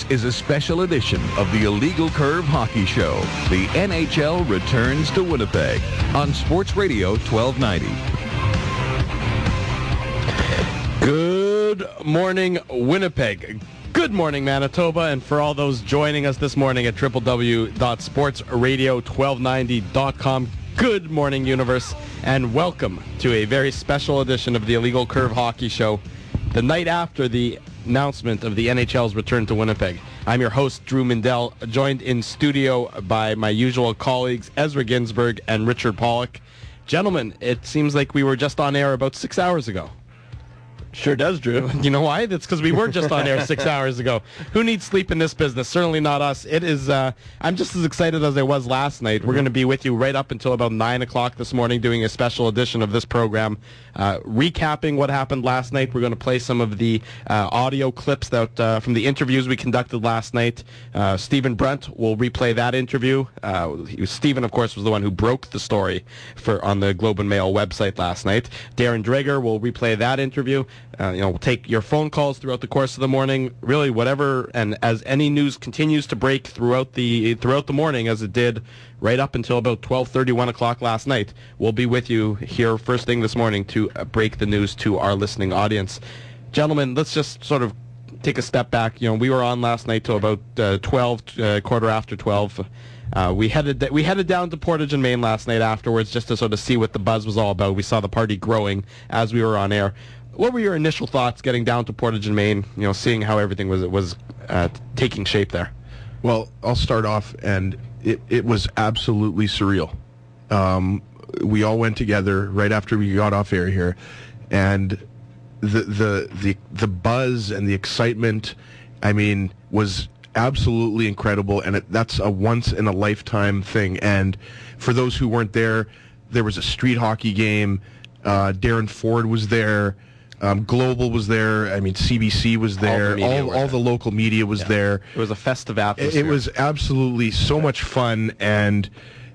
This is a special edition of the Illegal Curve Hockey Show. The NHL returns to Winnipeg on Sports Radio 1290. Good morning, Winnipeg. Good morning, Manitoba. And for all those joining us this morning at www.sportsradio1290.com, good morning, universe, and welcome to a very special edition of the Illegal Curve Hockey Show, the night after the announcement of the NHL's return to Winnipeg. I'm your host, Drew Mindell, joined in studio by my usual colleagues, Ezra Ginsburg and Richard Pollock. Gentlemen, it seems like we were just on air about 6 hours ago. Sure does, Drew. You know why? That's because we were just on air 6 hours ago. Who needs sleep in this business? Certainly not us. It is. I'm just as excited as I was last night. We're going to be with you right up until about 9 o'clock this morning doing a special edition of this program, recapping what happened last night. We're going to play some of the audio clips that from the interviews we conducted last night. Stephen Brunt will replay that interview. Stephen, of course, was the one who broke the story on the Globe and Mail website last night. Darren Dreger will replay that interview. We'll take your phone calls throughout the course of the morning, really whatever, and as any news continues to break throughout the morning, as it did right up until about 12:30, 1 o'clock last night, we'll be with you here first thing this morning to break the news to our listening audience. Gentlemen, let's just sort of take a step back. We were on last night till about 12, quarter after 12. We headed down to Portage and Main last night afterwards just to sort of see what the buzz was all about. We saw the party growing as we were on air. What were your initial thoughts getting down to Portage and Main, seeing how everything was taking shape there? Well, I'll start off, and it was absolutely surreal. We all went together right after we got off air here, and the buzz and the excitement, was absolutely incredible, and that's a once-in-a-lifetime thing. And for those who weren't there, there was a street hockey game. Darren Ford was there. Global was there. CBC was there. All the local media was there. It was a festive atmosphere. It was absolutely so much fun, and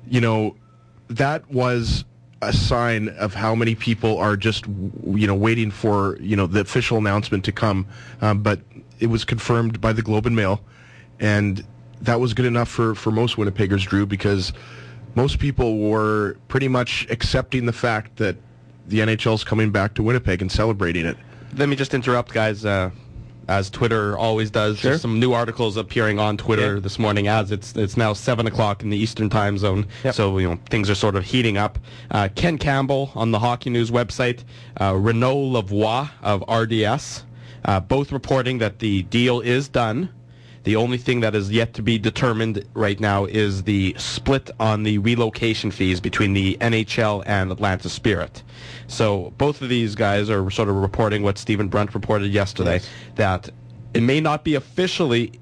that was a sign of how many people are just waiting for the official announcement to come. But it was confirmed by the Globe and Mail, and that was good enough for most Winnipeggers, Drew, because most people were pretty much accepting the fact that the NHL's coming back to Winnipeg and celebrating it. Let me just interrupt, guys, as Twitter always does. Sure. There's some new articles appearing on Twitter this morning as it's now 7 o'clock in the Eastern Time Zone. Yep. So, things are sort of heating up. Ken Campbell on the Hockey News website, Renaud Lavoie of RDS, both reporting that the deal is done. The only thing that is yet to be determined right now is the split on the relocation fees between the NHL and Atlanta Spirit. So both of these guys are sort of reporting what Stephen Brunt reported yesterday, that it may not be officially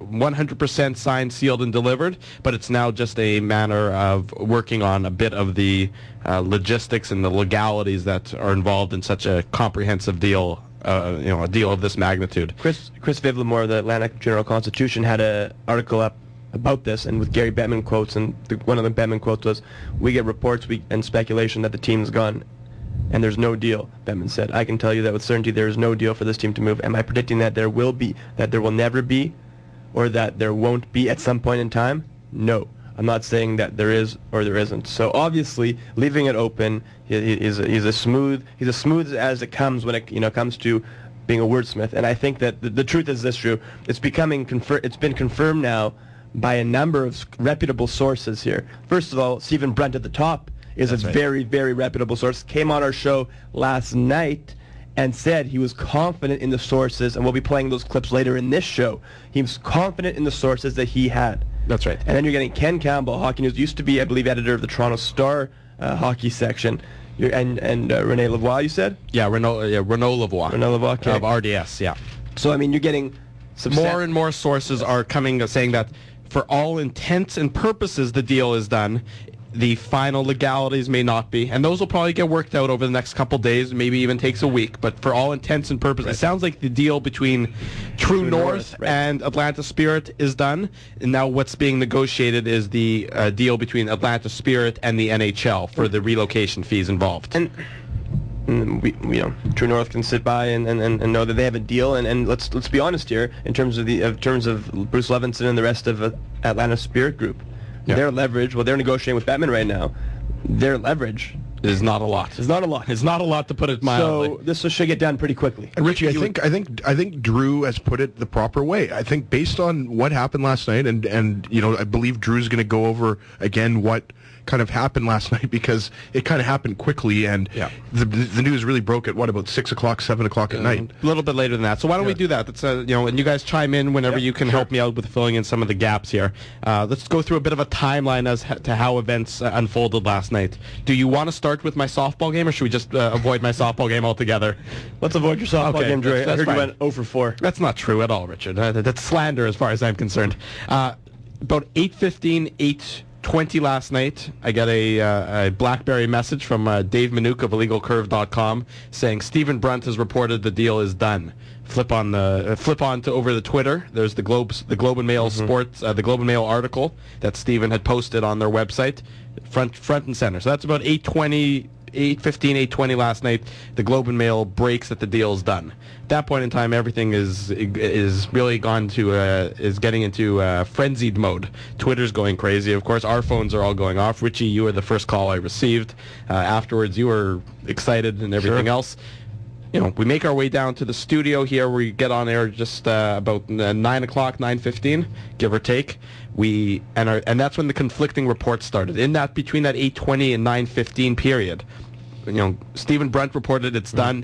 100% signed, sealed, and delivered, but it's now just a matter of working on a bit of the logistics and the legalities that are involved in such a comprehensive deal. A deal of this magnitude. Chris Vivlamore of the Atlantic Journal-Constitution had an article up about this, and with Gary Bettman quotes, and one of the Bettman quotes was, "We get reports and speculation that the team's gone, and there's no deal." Bettman said, "I can tell you that with certainty there is no deal for this team to move. Am I predicting that there will never be, or that there won't be at some point in time? No. I'm not saying that there is or there isn't." So obviously, leaving it open, he's as smooth as it comes when it comes to being a wordsmith. And I think that the truth is this, Drew. It's been confirmed now by a number of reputable sources here. First of all, Stephen Brunt at the top is That's a right. very, very reputable source. Came on our show last night and said he was confident in the sources, and we'll be playing those clips later in this show. He was confident in the sources that he had. That's right. And then you're getting Ken Campbell, Hockey News, used to be, I believe, editor of the Toronto Star hockey section. And René Lavoie, you said? Yeah, Renaud Lavoie. Renaud Lavoie, okay. Of RDS, yeah. So, you're getting more and more sources are coming saying that for all intents and purposes the deal is done. The final legalities may not be, and those will probably get worked out over the next couple days, maybe even takes a week, but for all intents and purposes, it sounds like the deal between True North and Atlanta Spirit is done, and now what's being negotiated is the deal between Atlanta Spirit and the NHL for the relocation fees involved. And True North can sit by and know that they have a deal. And let's be honest here in terms of Bruce Levinson and the rest of Atlanta Spirit Group. Yeah. Their leverage, they're negotiating with Bettman right now. Their leverage is not a lot. It's not a lot. It's not a lot, to put it mildly. So this should get done pretty quickly. And Richie, I think Drew has put it the proper way. I think based on what happened last night, and I believe Drew's going to go over again what kind of happened last night, because it kind of happened quickly, and the news really broke at about 6 o'clock, 7 o'clock at night. A little bit later than that. So why don't we do that? That's and you guys chime in whenever you can help me out with filling in some of the gaps here. Let's go through a bit of a timeline as to how events unfolded last night. Do you want to start with my softball game, or should we just avoid my softball game altogether? Let's avoid your softball game, Drew. I heard you went 0 for 4. That's not true at all, Richard. That's slander as far as I'm concerned. About 8:15, 8:20 last night, I got a BlackBerry message from Dave Minuk of IllegalCurve.com saying Stephen Brunt has reported the deal is done. Flip on to over the Twitter. There's the Globe and Mail Sports, the Globe and Mail article that Stephen had posted on their website, front and center. So that's about 8:15, 8:20 last night. The Globe and Mail breaks that the deal is done. At that point in time, everything is really getting into frenzied mode. Twitter's going crazy. Of course, our phones are all going off. Richie, you were the first call I received. Afterwards, you were excited and everything else. We make our way down to the studio here. We get on air just about 9 o'clock, 9:15, give or take. And that's when the conflicting reports started. Between that 8:20 and 9:15 period, Stephen Brunt reported it's done.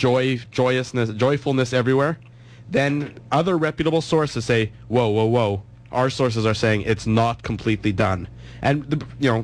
Joyfulness everywhere. Then other reputable sources say, whoa. Our sources are saying it's not completely done. And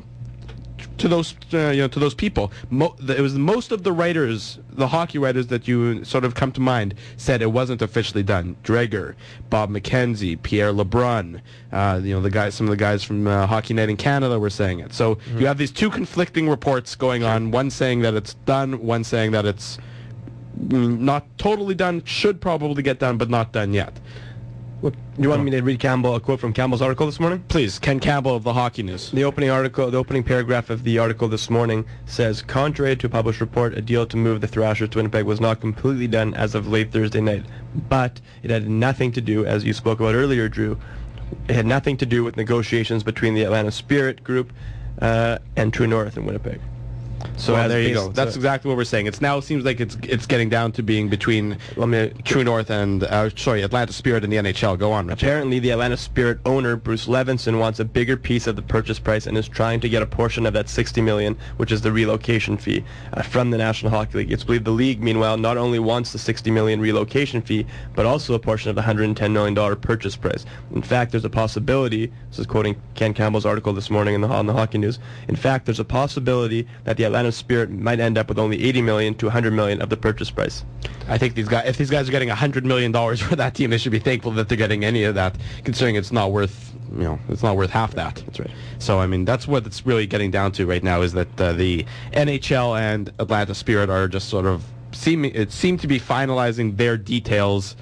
to those people, it was most of the writers, the hockey writers that you sort of come to mind, said it wasn't officially done. Dreger, Bob McKenzie, Pierre LeBrun, some of the guys from Hockey Night in Canada were saying it. So you have these two conflicting reports going on. One saying that it's done, one saying that it's not totally done, should probably get done, but not done yet. You want me to read a quote from Campbell's article this morning? Please, Ken Campbell of the Hockey News. The opening paragraph of the article this morning says, contrary to a published report, a deal to move the Thrashers to Winnipeg was not completely done as of late Thursday night. But it had nothing to do, as you spoke about earlier, Drew, it had nothing to do with negotiations between the Atlanta Spirit Group and True North in Winnipeg. So there you go. That's exactly what we're saying. It seems like it's getting down to being between True North and Atlanta Spirit and the NHL. Go on, Richard. Apparently, the Atlanta Spirit owner Bruce Levinson wants a bigger piece of the purchase price and is trying to get a portion of that $60 million, which is the relocation fee, from the National Hockey League. It's believed the league, meanwhile, not only wants the $60 million relocation fee, but also a portion of the $110 million purchase price. In fact, there's a possibility. This is quoting Ken Campbell's article this morning on the Hockey News. In fact, there's a possibility that the Atlanta Spirit might end up with only $80 million to $100 million of the purchase price. I think if these guys are getting $100 million for that team, they should be thankful that they're getting any of that, considering it's not worth half that. That's right. So I mean, that's what it's really getting down to right now, is that the NHL and Atlanta Spirit are just sort of seem to be finalizing their details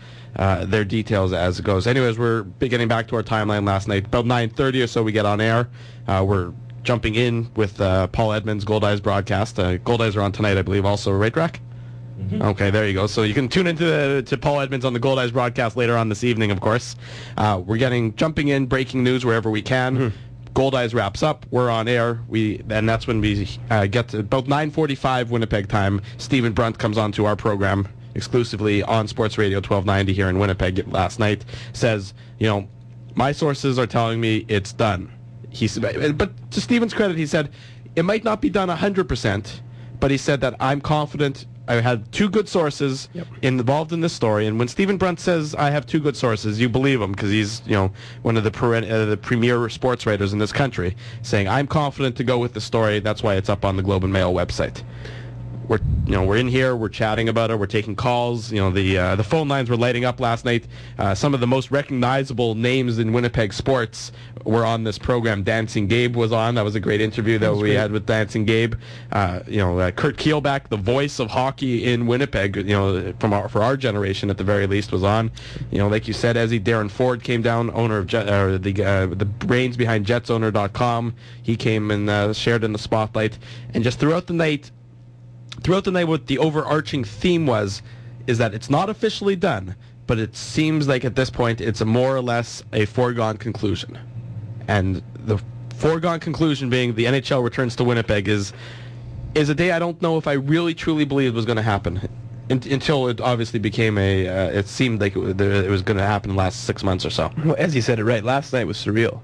as it goes. Anyways, we're getting back to our timeline last night. About 9:30 or so, we get on air. We're jumping in with Paul Edmonds' Gold Eyes broadcast. Gold Eyes are on tonight, I believe, also, right, Rack? Mm-hmm. Okay, there you go. So you can tune into to Paul Edmonds on the Gold Eyes broadcast later on this evening, of course. We're jumping in, breaking news wherever we can. Mm-hmm. Gold Eyes wraps up. We're on air. And that's when we get to about 9:45 Winnipeg time. Stephen Brunt comes on to our program exclusively on Sports Radio 1290 here in Winnipeg last night. Says, my sources are telling me it's done. But to Stephen's credit, he said it might not be done 100%, but he said that I'm confident. I had two good sources involved in this story, and when Stephen Brunt says I have two good sources, you believe him, because he's one of the premier sports writers in this country, saying I'm confident to go with the story. That's why it's up on the Globe and Mail website. We're in here, we're chatting about it, we're taking calls. The phone lines were lighting up last night. Some of the most recognizable names in Winnipeg sports were on this program. Dancing Gabe was on. That was a great interview that we had with Dancing Gabe. Kurt Keelback, the voice of hockey in Winnipeg, for our generation at the very least, was on. Like you said, Ezzy, Darren Ford came down, owner of the brains behind JetsOwner.com. He came and shared in the spotlight. And just throughout the night, throughout the night, what the overarching theme is that it's not officially done, but it seems like at this point it's a more or less a foregone conclusion. And the foregone conclusion being the NHL returns to Winnipeg is a day I don't know if I really truly believed was going to happen until it obviously became it seemed like it was going to happen in the last 6 months or so. Well, as you said it right, last night was surreal.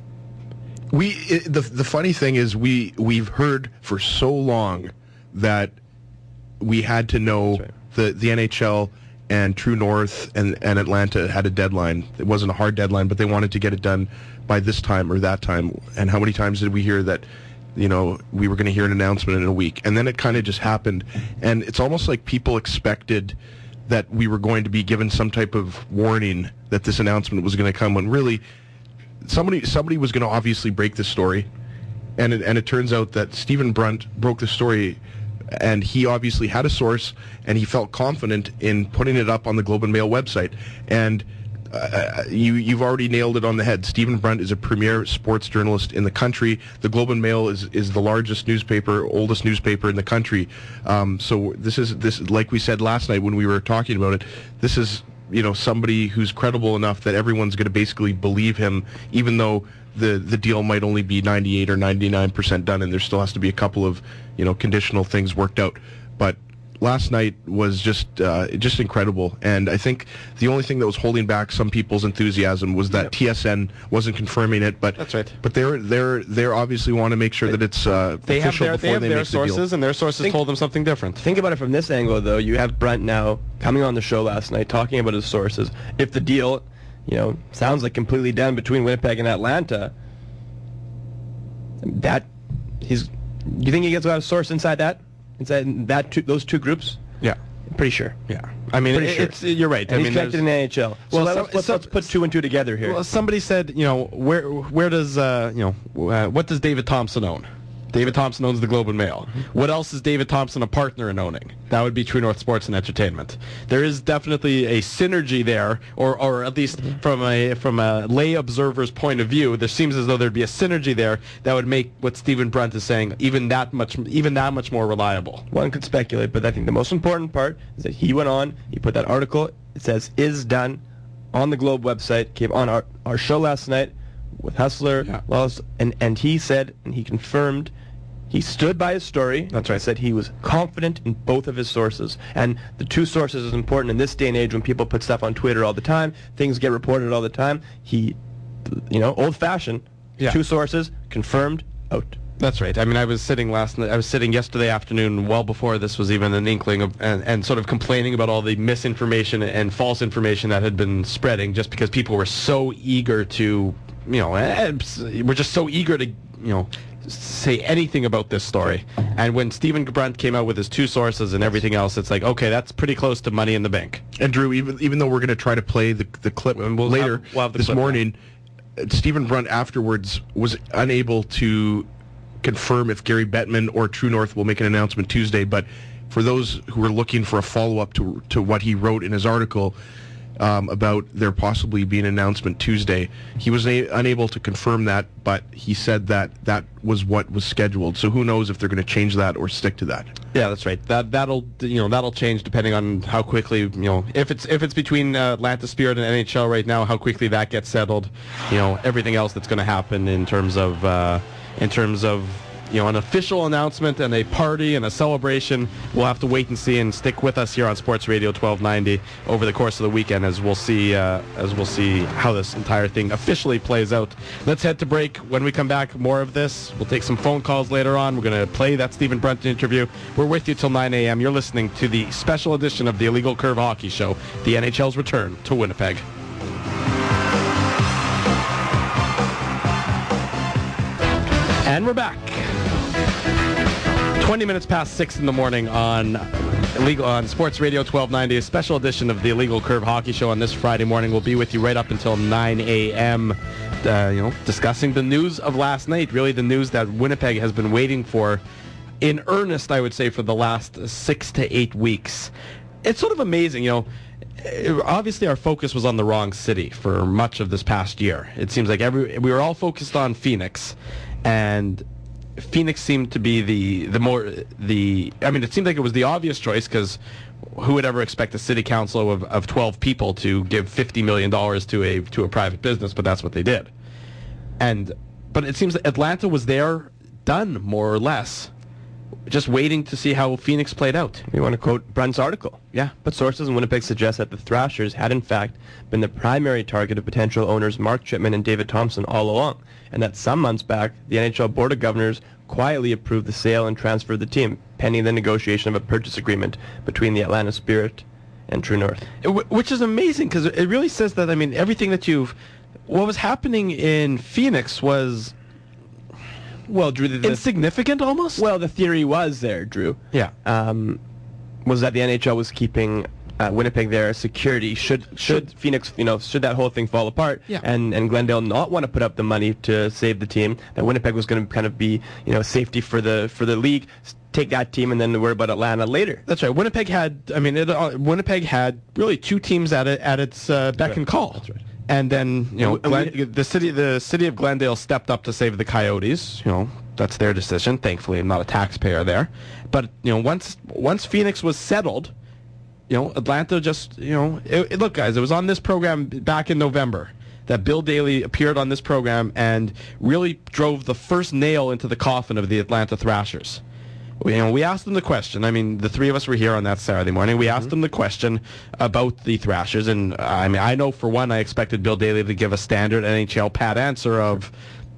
The funny thing is we've heard for so long that we had to know the NHL and True North and Atlanta had a deadline. It wasn't a hard deadline, but they wanted to get it done by this time or that time. And how many times did we hear that, we were going to hear an announcement in a week? And then it kind of just happened. And it's almost like people expected that we were going to be given some type of warning that this announcement was going to come, when really somebody was going to obviously break the story. And it turns out that Stephen Brunt broke the story, and he obviously had a source, and he felt confident in putting it up on the Globe and Mail website. And you've already nailed it on the head. Stephen Brunt is a premier sports journalist in the country. The Globe and Mail is the largest newspaper, oldest newspaper in the country. So this is like we said last night when we were talking about it. This is somebody who's credible enough that everyone's going to basically believe him, even though the deal might only be 98 or 99% done, and there still has to be a couple of conditional things worked out. But last night was just incredible, and I think the only thing that was holding back some people's enthusiasm was that TSN wasn't confirming it. But that's right. But they're obviously want to make sure that it's official before they make their sources, the deal. and their sources told them something different. Think about it from this angle, though. You have Brunt now coming on the show last night talking about his sources. If the deal, sounds like completely done between Winnipeg and Atlanta, you think he gets a source inside those two groups? Yeah. Pretty sure. Yeah. I mean, you're right. And he's connected in the NHL. So let's put two and two together here. Well, somebody said, where does, what does David Thompson own? David Thompson owns the Globe and Mail. What else is David Thompson a partner in owning? That would be True North Sports and Entertainment. There is definitely a synergy there, or at least from a lay observer's point of view, there seems as though there'd be a synergy there that would make what Stephen Brunt is saying even that much more reliable. One could speculate, but I think the most important part is that he went on, he put that article, it says is done, on the Globe website, came on our show last night with Hustler, Wallace, and he said, and he confirmed, he stood by his story. That's right. Said he was confident in both of his sources. And the two sources is important in this day and age when people put stuff on Twitter all the time. Things get reported all the time. He, old-fashioned, two sources, confirmed, out. That's right. I mean, I was sitting yesterday afternoon, well before this was even an inkling of, and sort of complaining about all the misinformation and false information that had been spreading, just because people were so eager to, we're just so eager to, say anything about this story. And when Stephen Brunt came out with his two sources and everything else, it's like, okay, that's pretty close to Money in the Bank. And Drew, even though we're going to try to play the clip later this morning, Stephen Brunt afterwards was unable to confirm if Gary Bettman or True North will make an announcement Tuesday. But for those who are looking for a follow-up to what he wrote in his article about there possibly being an announcement Tuesday, he was unable to confirm that, but he said that was what was scheduled. So who knows if they're going to change that or stick to that? Yeah, that's right. That'll change depending on how quickly, if it's between Atlanta Spirit and NHL right now, how quickly that gets settled. Everything else that's going to happen in terms of an official announcement and a party and a celebration, we'll have to wait and see, and stick with us here on Sports Radio 1290 over the course of the weekend as we'll see how this entire thing officially plays out. Let's head to break. When we come back, more of this. We'll take some phone calls later on. We're going to play that Stephen Brunt interview. We're with you till 9 a.m. You're listening to the special edition of the Illegal Curve Hockey Show, the NHL's return to Winnipeg. And we're back. 20 minutes past 6 in the morning on Sports Radio 1290, a special edition of the Illegal Curve Hockey Show on this Friday morning. We'll be with you right up until 9 a.m., discussing the news of last night, really the news that Winnipeg has been waiting for in earnest, I would say, for the last 6 to 8 weeks. It's sort of amazing, obviously our focus was on the wrong city for much of this past year. It seems like we were all focused on Phoenix, and Phoenix seemed to be it seemed like it was the obvious choice, because who would ever expect a city council of 12 people to give $50 million to a private business? But that's what they did. But it seems that Atlanta was there, done more or less, just waiting to see how Phoenix played out. We want to quote Brunt's article. Yeah. But sources in Winnipeg suggest that the Thrashers had in fact been the primary target of potential owners Mark Chipman and David Thompson all along, and that some months back the NHL Board of Governors quietly approved the sale and transfer of the team, pending the negotiation of a purchase agreement between the Atlanta Spirit and True North. Which is amazing, because it really says that, everything that what was happening in Phoenix was... Well, Drew, insignificant almost? Well, the theory was there, Drew. Yeah. Was that the NHL was keeping Winnipeg there as security should Phoenix, should that whole thing fall apart, yeah, and Glendale not want to put up the money to save the team, that Winnipeg was going to kind of be, safety for the league, take that team and then worry about Atlanta later. That's right. Winnipeg had really two teams at its beck and call. That's right. And then, the city of Glendale stepped up to save the Coyotes. That's their decision. Thankfully, I'm not a taxpayer there. But, once Phoenix was settled, Atlanta just, look, guys, it was on this program back in November that Bill Daly appeared on this program and really drove the first nail into the coffin of the Atlanta Thrashers. We asked them the question. The three of us were here on that Saturday morning. We asked them the question about the Thrashers, and I know for one I expected Bill Daly to give a standard NHL pat answer of,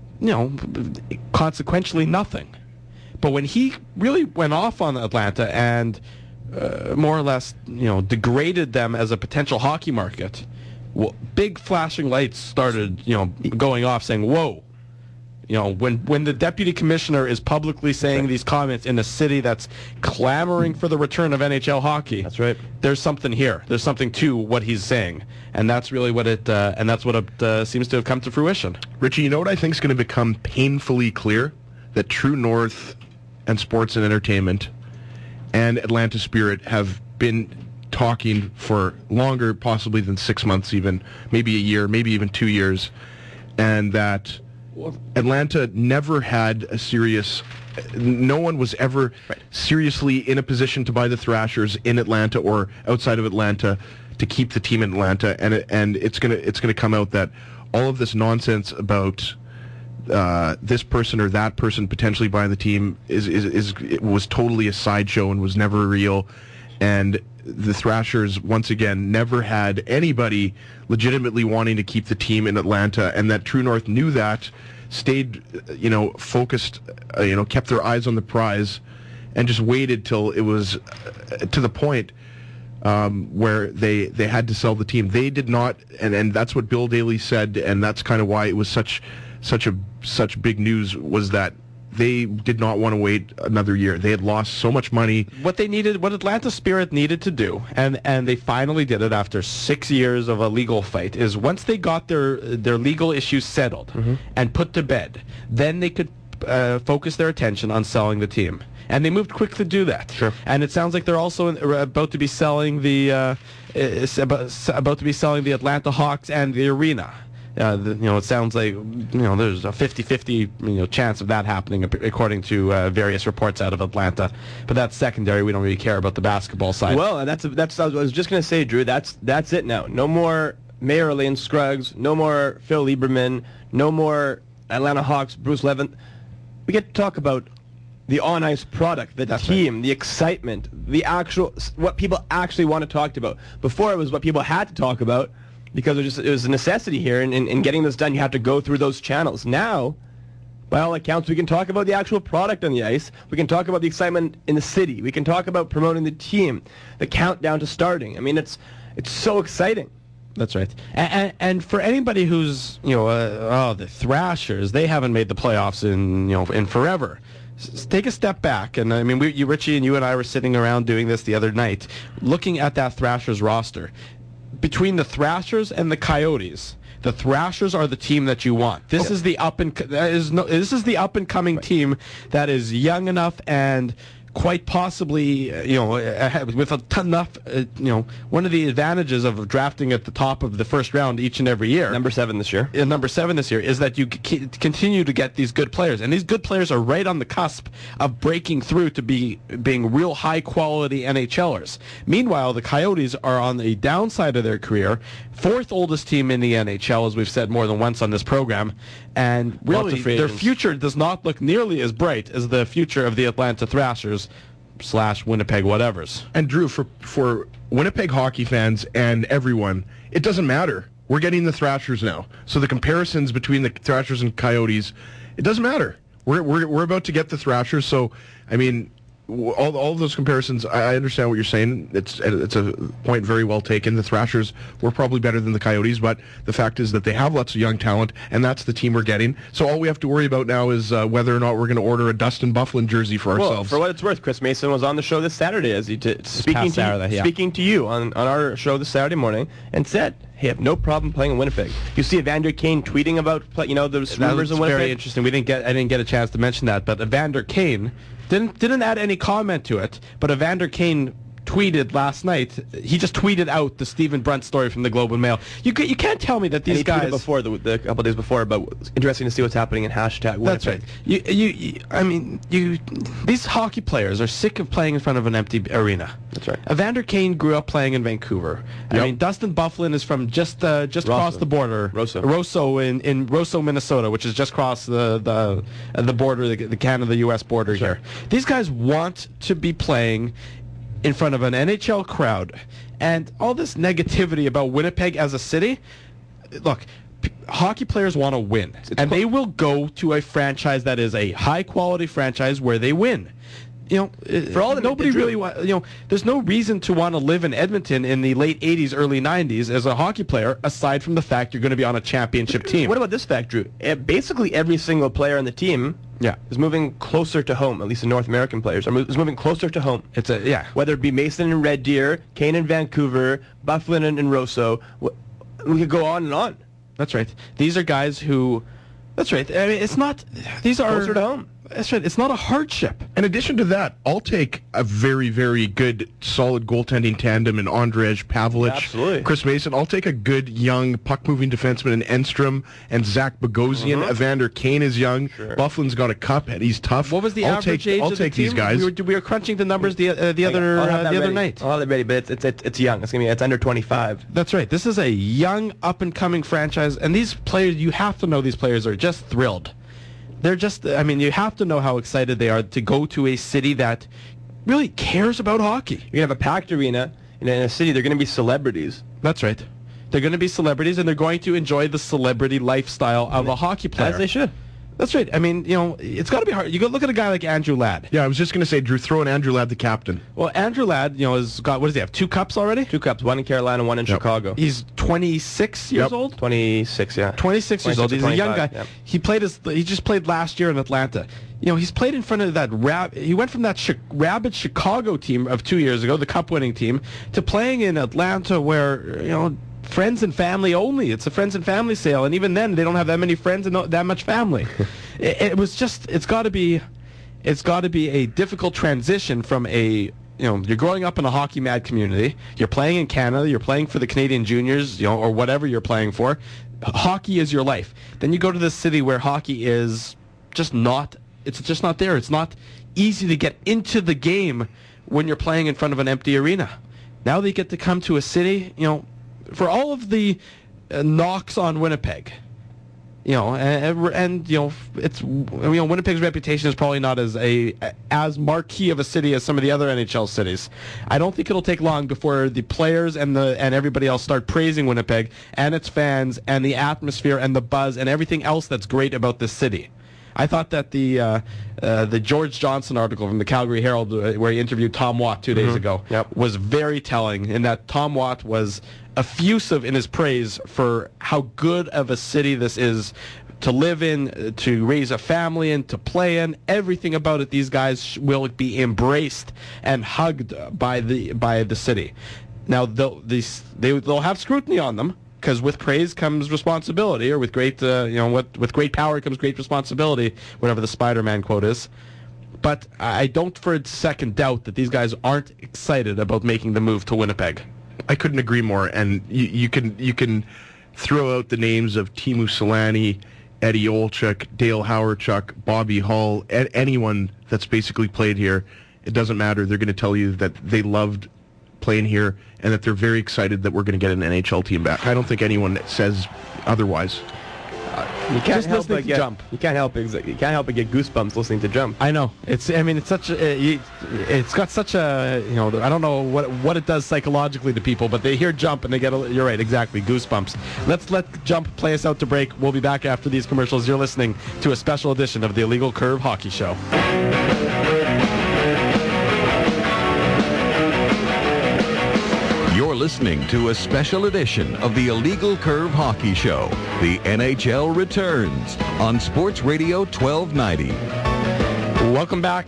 consequentially nothing. But when he really went off on Atlanta and more or less, degraded them as a potential hockey market, big flashing lights started, going off, saying, "Whoa." When the deputy commissioner is publicly saying these comments in a city that's clamoring for the return of NHL hockey, that's right. There's something here. There's something to what he's saying, and that's really what it seems to have come to fruition. Richie, what I think is going to become painfully clear? That True North and Sports and Entertainment and Atlanta Spirit have been talking for longer, possibly than 6 months, even maybe a year, maybe even 2 years, and that Atlanta never had a serious... No one was ever seriously in a position to buy the Thrashers in Atlanta or outside of Atlanta to keep the team in Atlanta, and it's gonna come out that all of this nonsense about this person or that person potentially buying the team was totally a sideshow and was never real, and the Thrashers once again never had anybody legitimately wanting to keep the team in Atlanta, and that True North knew that, stayed focused, kept their eyes on the prize, and just waited till it was to the point where they had to sell the team. They did not, and that's what Bill Daly said, and that's kind of why it was such big news, was that they did not want to wait another year. They had lost so much money. What Atlanta Spirit needed to do, and they finally did it after 6 years of a legal fight, is once they got their legal issues settled and put to bed, then they could focus their attention on selling the team. And they moved quick to do that. Sure. And it sounds like they're also about to be selling the Atlanta Hawks and the arena. It sounds like there's a 50-50 chance of that happening, according to various reports out of Atlanta. But that's secondary. We don't really care about the basketball side. Well, and that's I was just going to say, Drew. That's it now. No more Mayor Elaine Scruggs. No more Phil Lieberman. No more Atlanta Hawks. Bruce Levin. We get to talk about the on-ice product, the team, the excitement, the actual what people actually want to talk about. Before it was what people had to talk about, because it was a necessity here, and in getting this done, you have to go through those channels. Now, by all accounts, we can talk about the actual product on the ice. We can talk about the excitement in the city. We can talk about promoting the team, the countdown to starting. It's so exciting. That's right. And for anybody who's the Thrashers, they haven't made the playoffs in forever. Take a step back, and Richie and you and I were sitting around doing this the other night, looking at that Thrashers roster. Between the Thrashers and the Coyotes, the Thrashers are the team that you want. This is the up and coming team that is young enough and quite possibly, with enough, one of the advantages of drafting at the top of the first round each and every year. Number 7 this year. Number 7 this year is that you continue to get these good players, and these good players are right on the cusp of breaking through to being real high quality NHLers. Meanwhile, the Coyotes are on the downside of their career, 4th oldest team in the NHL, as we've said more than once on this program, and really their future does not look nearly as bright as the future of the Atlanta Thrashers / Winnipeg whatevers. And Drew, for Winnipeg hockey fans and everyone, it doesn't matter. We're getting the Thrashers now, so the comparisons between the Thrashers and Coyotes, it doesn't matter. We're about to get the Thrashers, so I mean, all of those comparisons, I understand what you're saying. It's a point very well taken. The Thrashers were probably better than the Coyotes, but the fact is that they have lots of young talent, and that's the team we're getting. So all we have to worry about now is whether or not we're going to order a Dustin Byfuglien jersey for ourselves. For what it's worth, Chris Mason was on the show this Saturday as he speaking to you on our show this Saturday morning, and said he had no problem playing in Winnipeg. You see Evander Kane tweeting about those rumors in Winnipeg. Very interesting. I didn't get a chance to mention that, but Evander Kane didn't add any comment to it, but Evander Kane tweeted last night. He just tweeted out the Stephen Brunt story from the Globe and Mail. You can't tell me that these guys before the couple days before, but it's interesting to see what's happening in hashtag Winnipeg. That's right. These hockey players are sick of playing in front of an empty arena. That's right. Evander Kane grew up playing in Vancouver. Yep. I mean, Dustin Byfuglien is from just across the border, Rosso in Rosso, Minnesota, which is just across the border, the Canada-U.S. border here. These guys want to be playing in front of an NHL crowd, and all this negativity about Winnipeg as a city. Look, hockey players want to win, and they will go to a franchise that is a high-quality franchise where they win. For all nobody really there's no reason to want to live in Edmonton in the late 80s, early 90s as a hockey player, aside from the fact you're going to be on a championship team. What about this fact, Drew? Basically every single player on the team is moving closer to home. At least the North American players is moving closer to home. Whether it be Mason in Red Deer, Kane in Vancouver, Byfuglien in Rosso, we could go on and on. That's right. These are guys who. That's right. I mean, it's not. These are closer to home. That's right. It's not a hardship. In addition to that, I'll take a very, very good, solid goaltending tandem in Andrej Pavelec, absolutely. Chris Mason. I'll take a good, young, puck-moving defenseman in Enstrom and Zach Bogosian. Evander Kane is young. Sure. Byfuglien's got a cup, and he's tough. What was the average age of the team? I'll take these guys. We were crunching the numbers the other night. I'll have it ready, but it's young. It's under 25. That's right. This is a young, up-and-coming franchise, and these players, you have to know these players are just thrilled. They're just, I mean, you have to know how excited they are to go to a city that really cares about hockey. You're going to have a packed arena in a city. They're going to be celebrities. That's right. They're going to be celebrities, and they're going to enjoy the celebrity lifestyle of a hockey player. As they should. That's right. I mean, it's got to be hard. You go look at a guy like Andrew Ladd. Yeah, I was just going to say, Drew, throw in Andrew Ladd, the captain. Well, Andrew Ladd, has got, what does he have, 2 cups already? 2 cups, 1 in Carolina, 1 in Chicago. He's 26 years old? 26, yeah. 26 years old. He's a young guy. Yep. He just played last year in Atlanta. He's played in front of that he went from that rabid Chicago team of 2 years ago, the cup-winning team, to playing in Atlanta where, friends and family only. It's a friends and family sale, and even then, they don't have that many friends and that much family. It's got to be a difficult transition from you're growing up in a hockey mad community. You're playing in Canada. You're playing for the Canadian Juniors, or whatever you're playing for. Hockey is your life. Then you go to this city where hockey is just not. It's just not there. It's not easy to get into the game when you're playing in front of an empty arena. Now they get to come to a city, for all of the knocks on Winnipeg, it's Winnipeg's reputation is probably not as marquee of a city as some of the other NHL cities. I don't think it'll take long before the players and everybody else start praising Winnipeg and its fans and the atmosphere and the buzz and everything else that's great about this city. I thought that the George Johnson article from the Calgary Herald, where he interviewed Tom Watt 2 days ago, was very telling in that Tom Watt was effusive in his praise for how good of a city this is to live in, to raise a family in, to play in. Everything about it, these guys will be embraced and hugged by the city. Now they'll have scrutiny on them, because with praise comes responsibility, or with great with great power comes great responsibility, whatever the Spider-Man quote is. but I don't for a second doubt that these guys aren't excited about making the move to Winnipeg. I couldn't agree more. And you can throw out the names of Teemu Selanne, Eddie Olczyk, Dale Hawerchuk, Bobby Hull, anyone that's basically played here. It doesn't matter. They're going to tell you that they loved playing here and that they're very excited that we're going to get an NHL team back. I don't think anyone says otherwise. You can't help but get Jump. You can't help but get goosebumps listening to Jump. I know. It's such a, it's got such a, I don't know what it does psychologically to people, but they hear Jump and they get you're right, exactly, goosebumps. Let's let Jump play us out to break. We'll be back after these commercials. You're listening to a special edition of the Illegal Curve Hockey Show. You're listening to a special edition of the Illegal Curve Hockey Show. The NHL returns on Sports Radio 1290. Welcome back.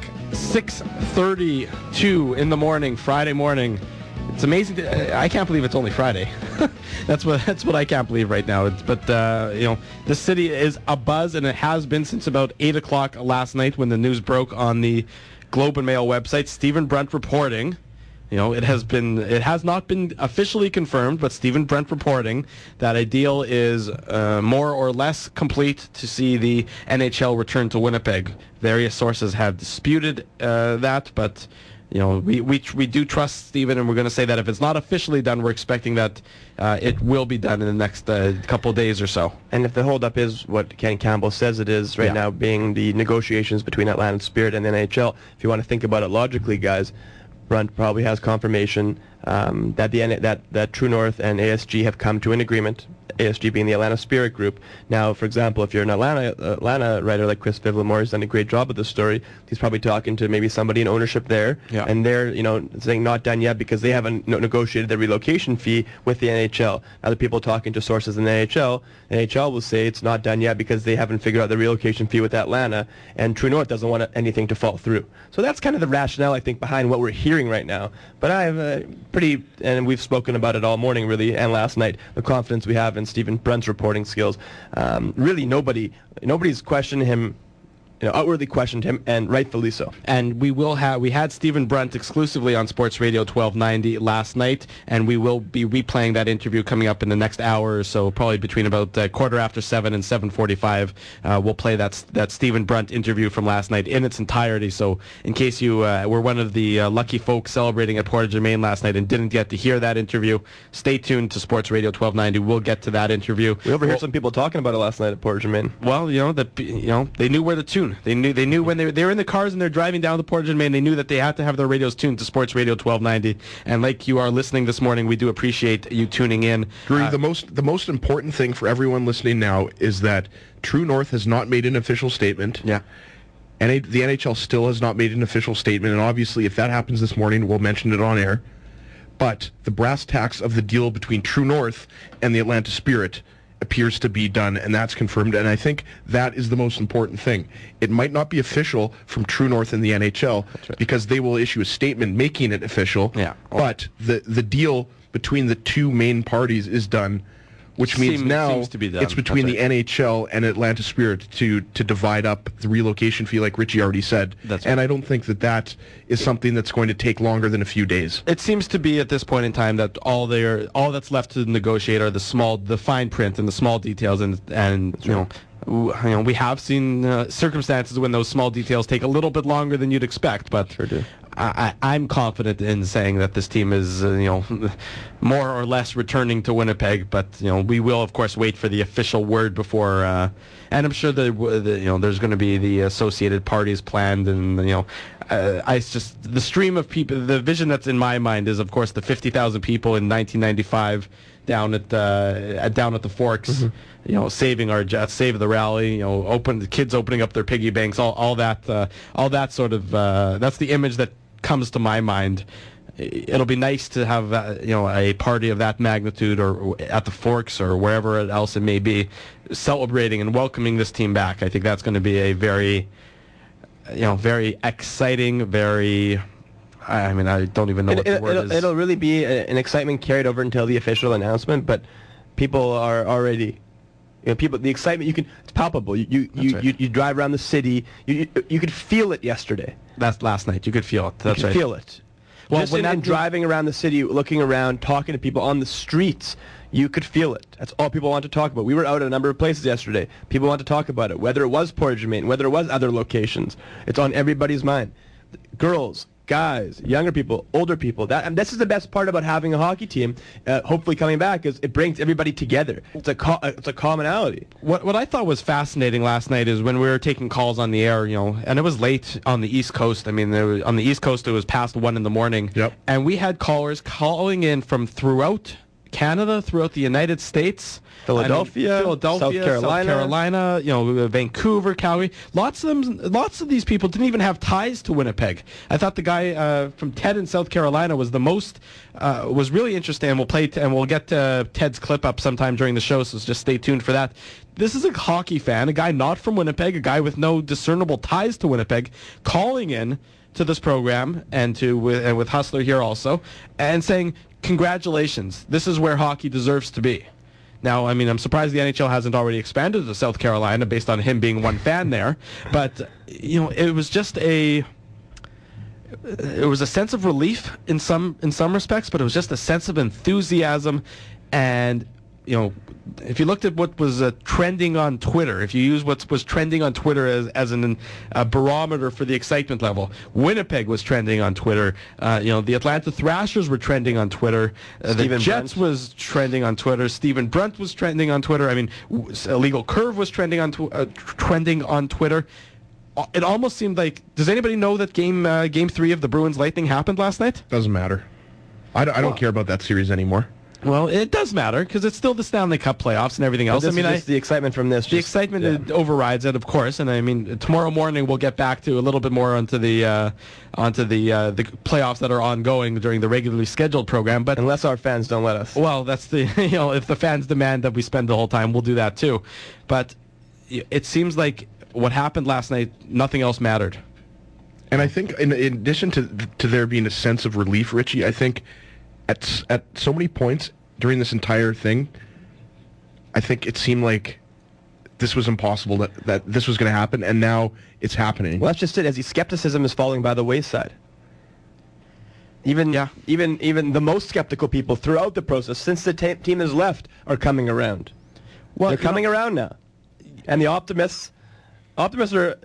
6:32 in the morning, Friday morning. It's amazing. I can't believe it's only Friday. That's what I can't believe right now. The city is abuzz, and it has been since about 8 o'clock last night when the news broke on the Globe and Mail website. Stephen Brunt reporting. It has not been officially confirmed, but Stephen Brunt reporting that a deal is more or less complete to see the NHL return to Winnipeg. Various sources have disputed that, but we do trust Stephen, and we're going to say that if it's not officially done, we're expecting that it will be done in the next couple of days or so. And if the holdup is what Ken Campbell says it is right now, being the negotiations between Atlanta Spirit and the NHL, if you want to think about it logically, guys, Brunt probably has confirmation that True North and ASG have come to an agreement, ASG being the Atlanta Spirit Group. Now, for example, if you're an Atlanta writer like Chris Vivlamore, he's done a great job of this story. He's probably talking to maybe somebody in ownership there, and they're saying not done yet because they haven't negotiated the relocation fee with the NHL. Now, the people talking to sources in the NHL will say it's not done yet because they haven't figured out the relocation fee with Atlanta, and True North doesn't want anything to fall through. So that's kind of the rationale, I think, behind what we're hearing right now. But I have and we've spoken about it all morning, really, and last night, the confidence we have in Stephen Brunt's reporting skills. Really, nobody's questioned him, outwardly questioned him, and rightfully so. And we had Stephen Brunt exclusively on Sports Radio 1290 last night, and we will be replaying that interview coming up in the next hour or so, probably between about 7:15 and 7:45. We'll play that Stephen Brunt interview from last night in its entirety. So in case you were one of the lucky folks celebrating at Portage-Main last night and didn't get to hear that interview, stay tuned to Sports Radio 1290. We'll get to that interview. We overheard some people talking about it last night at Portage-Main. Well, they knew where to tune. They knew when they were in the cars and they're driving down the Portage-Main, they knew that they had to have their radios tuned to Sports Radio 1290. And like you are listening this morning, we do appreciate you tuning in. Drew, the most important thing for everyone listening now is that True North has not made an official statement. Yeah. And the NHL still has not made an official statement. And obviously, if that happens this morning, we'll mention it on air. But the brass tacks of the deal between True North and the Atlanta Spirit appears to be done, and that's confirmed, and I think that is the most important thing. It might not be official from True North and the NHL because they will issue a statement making it official, but the deal between the two main parties is done, which means now it's between the NHL and Atlanta Spirit to divide up the relocation fee, like Richie already said. And I don't think that is something that's going to take longer than a few days. It seems to be at this point in time that all that's left to negotiate are the fine print and the small details, and we have seen circumstances when those small details take a little bit longer than you'd expect, but sure do. I'm confident in saying that this team is, more or less returning to Winnipeg. But we will, of course, wait for the official word before. And I'm sure that there's going to be the associated parties planned, and the stream of people. The vision that's in my mind is, of course, the 50,000 people in 1995 down at the Forks. Mm-hmm. Saving our Jets, save the rally. The kids opening up their piggy banks. All that sort of. That's the image that comes to my mind. It'll be nice to have a party of that magnitude, or at the Forks or wherever else it may be, celebrating and welcoming this team back. I think that's going to be a very, very exciting, very. I mean, I don't even know what the word is. It'll really be an excitement carried over until the official announcement, but people are already People, the excitement it's palpable. You drive around the city. You could feel it yesterday. That's last night. You could feel it. That's you could right. feel it. Well, Just when in driving around the city, looking around, talking to people on the streets, you could feel it. That's all people want to talk about. We were out at a number of places yesterday. People want to talk about it, whether it was Port-Germain, whether it was other locations. It's on everybody's mind. Girls, guys, younger people, older people. This is the best part about having a hockey team, hopefully coming back, is it brings everybody together. It's a commonality. What I thought was fascinating last night is when we were taking calls on the air, and it was late on the East Coast. I mean, on the East Coast, it was past 1 a.m. Yep. And we had callers calling in from throughout Canada, throughout the United States, Philadelphia, South Carolina, Vancouver, Calgary. Lots of these people didn't even have ties to Winnipeg. I thought the guy from Ted in South Carolina was was really interesting. And we'll get Ted's clip up sometime during the show, so just stay tuned for that. This is a hockey fan, a guy not from Winnipeg, a guy with no discernible ties to Winnipeg, calling in to this program and with Hustler here also, and saying, congratulations, this is where hockey deserves to be. Now, I mean, I'm surprised the NHL hasn't already expanded to South Carolina based on him being one fan there, but it was just it was a sense of relief in some respects, but it was just a sense of enthusiasm. And if you looked at what was trending on Twitter, if you use what was trending on Twitter as a barometer for the excitement level, Winnipeg was trending on Twitter. The Atlanta Thrashers were trending on Twitter. The Jets was trending on Twitter. Stephen Brunt was trending on Twitter. I mean, Illegal Curve was trending on Twitter. It almost seemed like, does anybody know that game 3 of the Bruins Lightning happened last night? Doesn't matter. I don't care about that series anymore. Well, it does matter because it's still the Stanley Cup playoffs and everything else. The excitement from this. The excitement overrides it, of course. And I mean, tomorrow morning we'll get back to a little bit more onto the playoffs that are ongoing during the regularly scheduled program. But unless our fans don't let us. Well, that's if the fans demand that we spend the whole time, we'll do that too. But it seems like what happened last night, nothing else mattered. And I think, in addition to there being a sense of relief, Richie, I think at so many points during this entire thing, I think it seemed like this was impossible, that this was going to happen, and now it's happening. Well, that's just it. As the skepticism is falling by the wayside. Even the most skeptical people throughout the process, since the team has left, are coming around. Well, they're coming around now, and the optimists are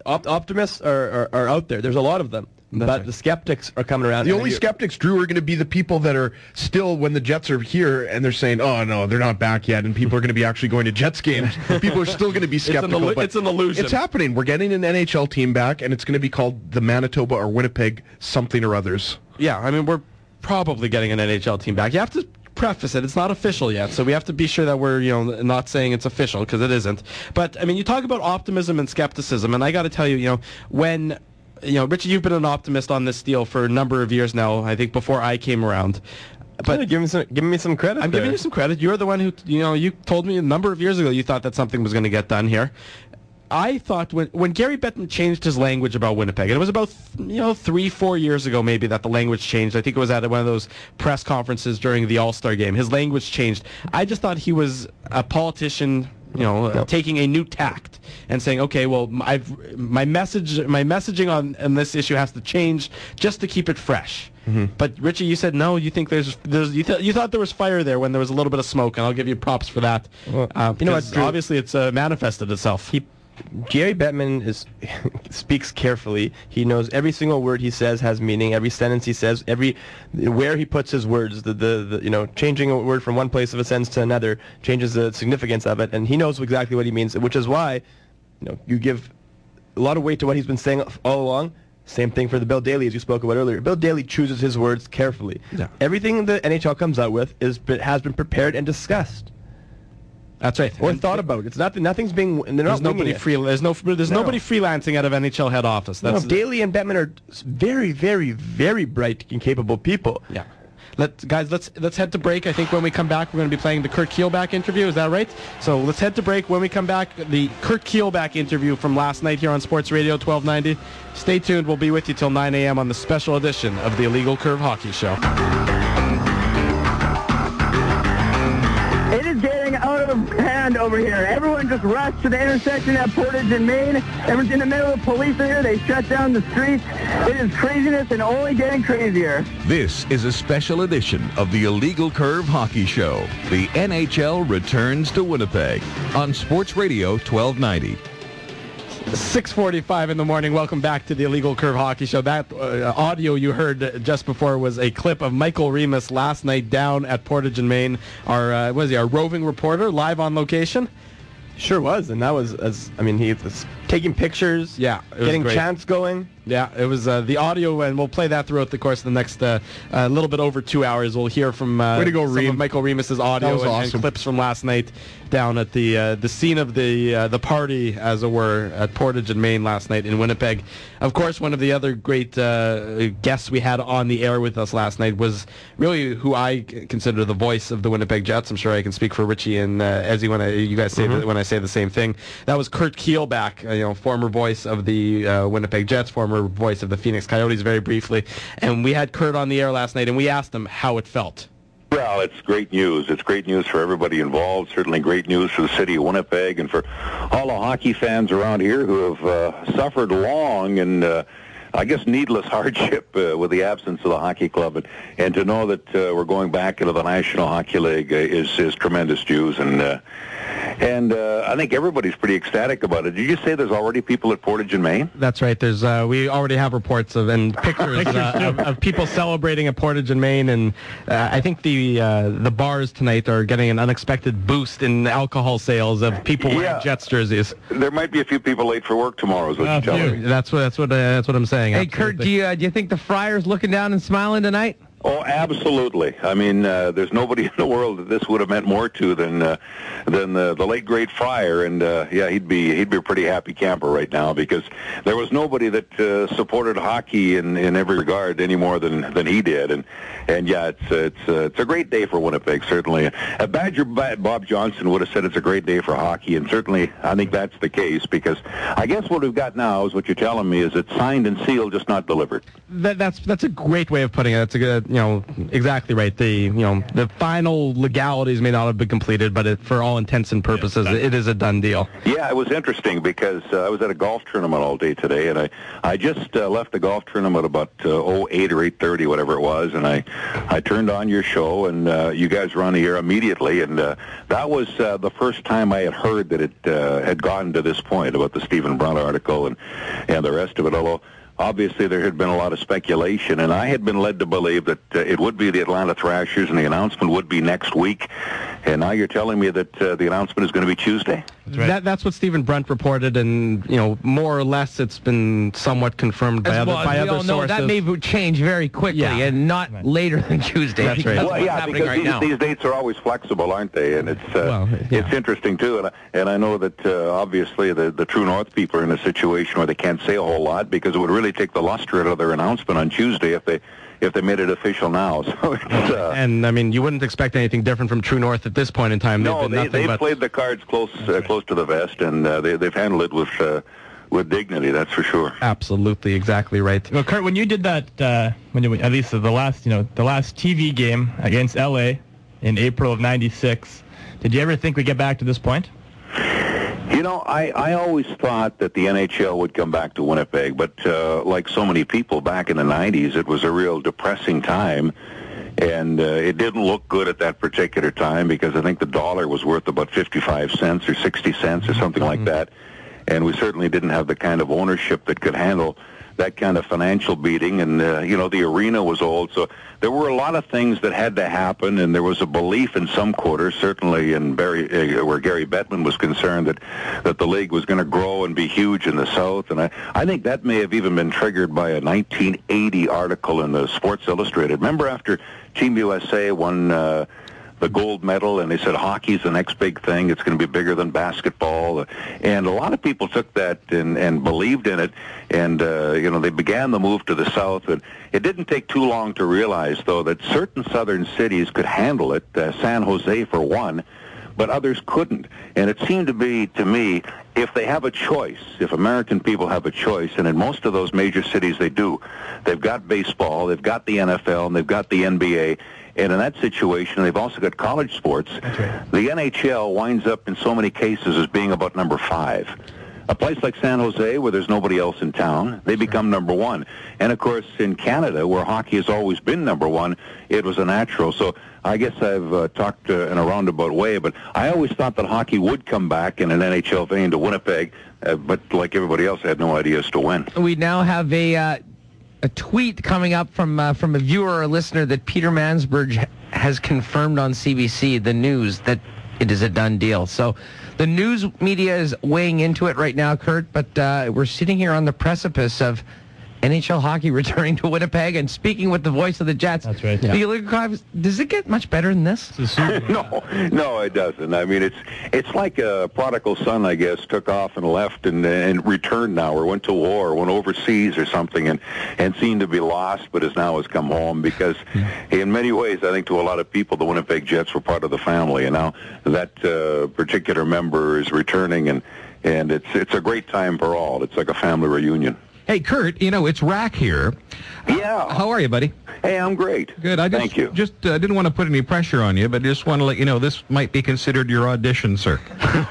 out there. There's a lot of them. But the skeptics are coming around. The only skeptics, Drew, are going to be the people that are still, when the Jets are here, and they're saying, oh, no, they're not back yet, and people are going to be actually going to Jets games. People are still going to be skeptical. It's an illusion. It's happening. We're getting an NHL team back, and it's going to be called the Manitoba or Winnipeg something or others. Yeah, I mean, we're probably getting an NHL team back. You have to preface it. It's not official yet, so we have to be sure that we're not saying it's official, because it isn't. But, I mean, you talk about optimism and skepticism, and I got to tell you, when... Richie, you've been an optimist on this deal for a number of years now, I think before I came around. But give me some credit. I'm giving you some credit. You're the one who, you told me a number of years ago you thought that something was going to get done here. I thought when Gary Bettman changed his language about Winnipeg, and it was about 3-4 years ago maybe that the language changed. I think it was at one of those press conferences during the All-Star game. His language changed. I just thought he was a politician, taking a new tact and saying, okay, well, my messaging on this issue has to change just to keep it fresh. Mm-hmm. But Richie, you said no. You think you thought there was fire there when there was a little bit of smoke, and I'll give you props for that. Well, obviously it's manifested itself. Gary Bettman speaks carefully. He knows every single word he says has meaning. Every sentence he says, where he puts his words, changing a word from one place of a sentence to another changes the significance of it, and he knows exactly what he means. Which is why, you give a lot of weight to what he's been saying all along. Same thing for the Bill Daly, as you spoke about earlier. Bill Daly chooses his words carefully. Yeah. Everything the NHL comes out with has been prepared and discussed. That's right. Or thought about. It's not. Nothing's being. There's nobody nobody freelancing out of NHL head office. Daly and Bettman are very, very, very bright and capable people. Yeah. Let's head to break. I think when we come back, we're going to be playing the Kurt Keelback interview. Is that right? So let's head to break. When we come back, the Kurt Keelback interview from last night here on Sports Radio 1290. Stay tuned. We'll be with you till 9 a.m. on the special edition of the Illegal Curve Hockey Show. It is getting out of hand over here. Everyone just rushed to the intersection at Portage and Main. Everyone's in the middle of police are here. They shut down the streets. It is craziness and only getting crazier. This is a special edition of the Illegal Curve Hockey Show. The NHL returns to Winnipeg on Sports Radio 1290. 6:45 in the morning. Welcome back to the Illegal Curve Hockey Show. That audio you heard just before was a clip of Michael Remus last night down at Portage and Main. Our our roving reporter live on location. Sure was, and that was he was taking pictures. Yeah, it was getting great. chants going. Yeah, it was the audio, and we'll play that throughout the course of the next little bit over 2 hours. We'll hear from Way to go, some Reem. of Michael Remus's audio That was and awesome. clips from last night down at the scene of the party, as it were, at Portage and Main last night in Winnipeg. Of course, one of the other great guests we had on the air with us last night was really who I consider the voice of the Winnipeg Jets. I'm sure I can speak for Richie and Ezzy when you guys say when I say the same thing. That was Kurt Keelback, former voice of the Winnipeg Jets, former voice of the Phoenix Coyotes, very briefly. And we had Kurt on the air last night, and we asked him how it felt. Well, it's great news. It's great news for everybody involved. Certainly great news for the city of Winnipeg and for all the hockey fans around here who have suffered long and I guess needless hardship with the absence of the hockey club. And to know that we're going back into the National Hockey League is tremendous news. And I think everybody's pretty ecstatic about it. Did you say there's already people at Portage and Main? That's right. There's we already have reports of and pictures of people celebrating at Portage and Main, and I think the bars tonight are getting an unexpected boost in alcohol sales of people wearing Jets jerseys. There might be a few people late for work tomorrow, is what you're telling me. That's what I'm saying. Hey, Kurt, do you think the Friars looking down and smiling tonight? Oh, absolutely. I mean, there's nobody in the world that this would have meant more to than the late great Fryer, and he'd be a pretty happy camper right now because there was nobody that supported hockey in every regard any more than he did, and it's a great day for Winnipeg certainly. Badger Bob Johnson would have said it's a great day for hockey, and certainly I think that's the case because I guess what we've got now is what you're telling me is it's signed and sealed, just not delivered. That's a great way of putting it. That's a good. Exactly right. The final legalities may not have been completed, but for all intents and purposes, it is a done deal. Yeah, it was interesting because I was at a golf tournament all day today, and I just left the golf tournament about 8 or 8:30, whatever it was, and I turned on your show, and you guys were on the air immediately, and that was the first time I had heard that it had gotten to this point about the Stephen Brunt article and the rest of it, although obviously there had been a lot of speculation, and I had been led to believe that it would be the Atlanta Thrashers and the announcement would be next week. And now you're telling me that the announcement is going to be Tuesday? That's what Stephen Brunt reported, and more or less it's been somewhat confirmed by other sources. That may change very quickly, and not later than Tuesday. That's right. Well, yeah, because these dates are always flexible, aren't they? And it's interesting too. And I know that obviously the True North people are in a situation where they can't say a whole lot because it would really take the luster out of their announcement on Tuesday if they made it official now. So and I mean, you wouldn't expect anything different from True North at this point in time. No, they've played the cards close to the vest, and they've handled it with dignity. That's for sure. Absolutely, exactly right. Well, Kurt, when you did that, at least the last TV game against LA in April of '96, did you ever think we'd get back to this point? I always thought that the NHL would come back to Winnipeg, but like so many people back in the 90s, it was a real depressing time, and it didn't look good at that particular time because I think the dollar was worth about 55 cents or 60 cents or something like that, and we certainly didn't have the kind of ownership that could handle that kind of financial beating, and the arena was old, so there were a lot of things that had to happen, and there was a belief in some quarters, certainly in where Gary Bettman was concerned that the league was going to grow and be huge in the South, and I think that may have even been triggered by a 1980 article in the Sports Illustrated. Remember after Team USA won the gold medal, and they said hockey's the next big thing. It's going to be bigger than basketball. And a lot of people took that and believed in it. And, they began the move to the South. And it didn't take too long to realize, though, that certain southern cities could handle it. San Jose, for one. but others couldn't. And it seemed to be, to me, if they have a choice, if American people have a choice, and in most of those major cities they do, they've got baseball, they've got the NFL, and they've got the NBA, and in that situation, they've also got college sports. That's right. The NHL winds up in so many cases as being about number 5. A place like San Jose, where there's nobody else in town, they become number 1. And, of course, in Canada, where hockey has always been number 1, it was a natural. So I guess I've talked in a roundabout way, but I always thought that hockey would come back in an NHL vein to Winnipeg, but like everybody else, I had no idea as to when. We now have a tweet coming up from a viewer or a listener that Peter Mansbridge has confirmed on CBC, the news, that it is a done deal. So the news media is weighing into it right now, Kurt, but we're sitting here on the precipice of NHL hockey returning to Winnipeg and speaking with the voice of the Jets. That's right. The Illegal Cubs, does it get much better than this? No, it doesn't. I mean, it's like a prodigal son, I guess, took off and left and returned now, or went to war, or went overseas or something, and seemed to be lost, but has come home, because in many ways, I think to a lot of people, the Winnipeg Jets were part of the family, and now that particular member is returning, and it's a great time for all. It's like a family reunion. Hey, Kurt, it's Rack here. Yeah. How are you, buddy? Hey, I'm great. Good. Thank you. Just didn't want to put any pressure on you, but just want to let you know this might be considered your audition, sir.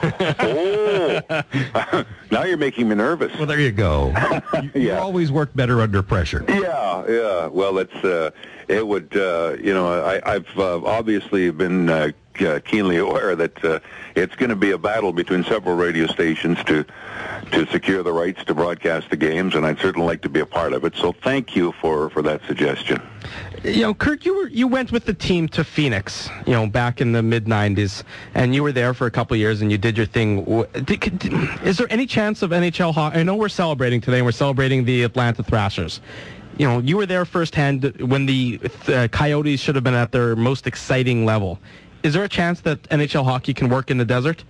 Oh. Now you're making me nervous. Well, there you go. You always work better under pressure. Yeah. Well, it would, I've obviously been keenly aware that it's going to be a battle between several radio stations to secure the rights to broadcast the games, and I'd certainly like to be a part of it. So thank you for that suggestion. Kurt, you went with the team to Phoenix, back in the mid-'90s, and you were there for a couple of years, and you did your thing. Is there any chance of NHL hockey? I know we're celebrating today, and we're celebrating the Atlanta Thrashers. You were there firsthand when the Coyotes should have been at their most exciting level. Is there a chance that NHL hockey can work in the desert?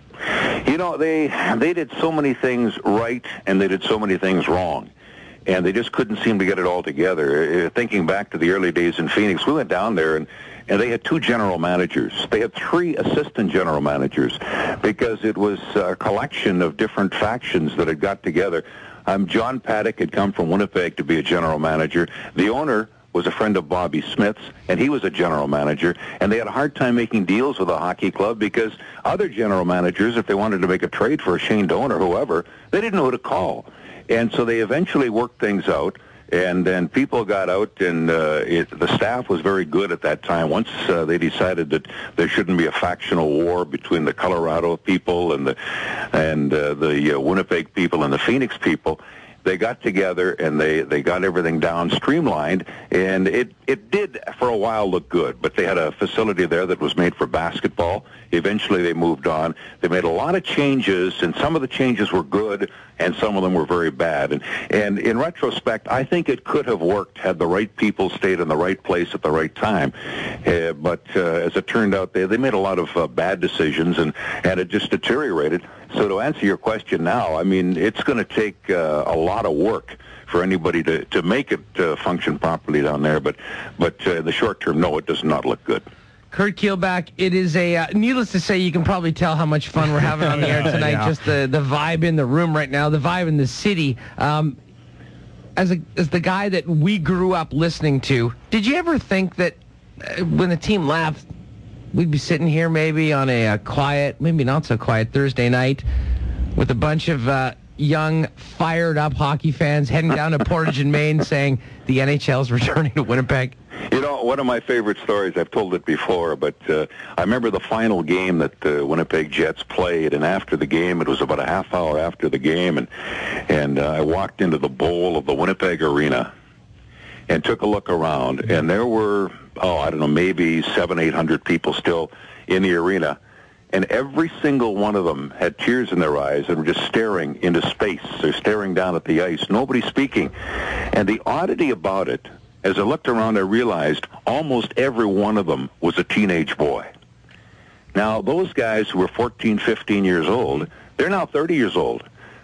They did so many things right, and they did so many things wrong, and they just couldn't seem to get it all together. Thinking back to the early days in Phoenix, we went down there, and they had 2 general managers. They had 3 assistant general managers, because it was a collection of different factions that had got together. John Paddock had come from Winnipeg to be a general manager. The owner was a friend of Bobby Smith's, and he was a general manager, and they had a hard time making deals with the hockey club, because other general managers, if they wanted to make a trade for a Shane Doan or whoever, they didn't know who to call. And so they eventually worked things out, and then people got out, and the staff was very good at that time. Once they decided that there shouldn't be a factional war between the Colorado people and the Winnipeg people and the Phoenix people, they got together and they got everything down, streamlined, and it did for a while look good. But they had a facility there that was made for basketball. Eventually they moved on. They made a lot of changes, and some of the changes were good, and some of them were very bad. And in retrospect, I think it could have worked had the right people stayed in the right place at the right time. But as it turned out, they made a lot of bad decisions, and it just deteriorated. So to answer your question now, I mean, it's going to take a lot of work for anybody to make it function properly down there. But in the short term, no, it does not look good. Kurt Keelback, it is needless to say, you can probably tell how much fun we're having on the air tonight. Yeah. Just the vibe in the room right now, the vibe in the city. As the guy that we grew up listening to, did you ever think that when the team left, we'd be sitting here maybe on a quiet, maybe not so quiet Thursday night with a bunch of young, fired-up hockey fans heading down to Portage in Maine saying the NHL's returning to Winnipeg? One of my favorite stories, I've told it before, but I remember the final game that the Winnipeg Jets played, and after the game, it was about a half hour after the game, and I walked into the bowl of the Winnipeg Arena and took a look around, and there were, maybe 700-800 people still in the arena, and every single one of them had tears in their eyes and were just staring into space. They're staring down at the ice, nobody speaking. And the oddity about it, as I looked around, I realized almost every one of them was a teenage boy. Now, those guys who were 14, 15 years old, they're now 30 years old.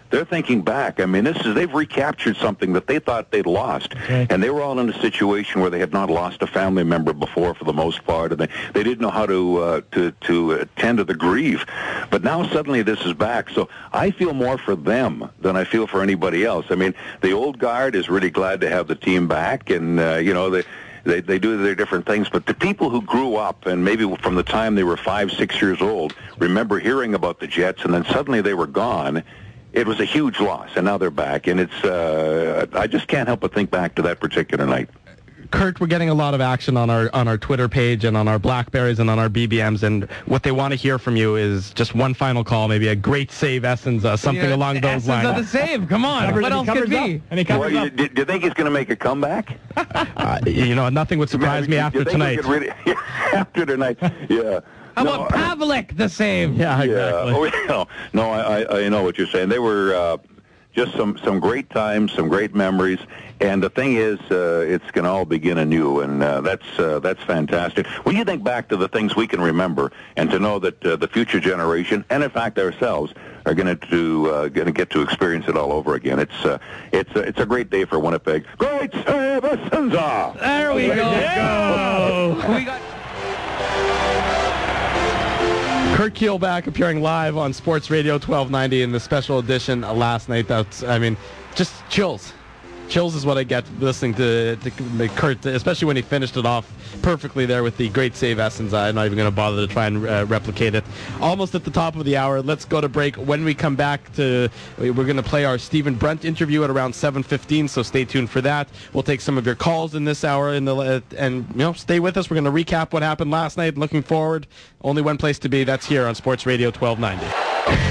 they're thinking back. I mean, they've recaptured something that they thought they'd lost, and they were all in a situation where they had not lost a family member before, for the most part, and they didn't know how to attend to the grief. But now suddenly this is back, so I feel more for them than I feel for anybody else. I mean, the old guard is really glad to have the team back, and They do their different things, but the people who grew up and maybe from the time they were 5, 6 years old remember hearing about the Jets, and then suddenly they were gone. It was a huge loss, and now they're back, and I just can't help but think back to that particular night. Kurt, we're getting a lot of action on our Twitter page and on our Blackberries and on our BBMs, and what they want to hear from you is just one final call, maybe a great save, Essens, something along those lines. Essens of the save, come on. What else could be? Do you think he's going to make a comeback? Nothing would surprise me after tonight. After tonight, yeah. How about Pavlik, the save? Yeah, exactly. No, I know what you're saying. They were just some great times, some great memories, and the thing is, it's going to all begin anew, and that's fantastic. When you think back to the things we can remember, and to know that the future generation, and in fact ourselves, are going to get to experience it all over again. It's a great day for Winnipeg. Great save, Essenza! There we go. We got Kurt Keelback appearing live on Sports Radio 1290 in the special edition last night. Just chills. Chills is what I get listening to Kurt, especially when he finished it off perfectly there with the great save Essens. I'm not even going to bother to try and replicate it. Almost at the top of the hour. Let's go to break. When we come back, we're going to play our Stephen Brunt interview at around 7:15, so stay tuned for that. We'll take some of your calls in this hour, and stay with us. We're going to recap what happened last night. Looking forward. Only one place to be. That's here on Sports Radio 1290.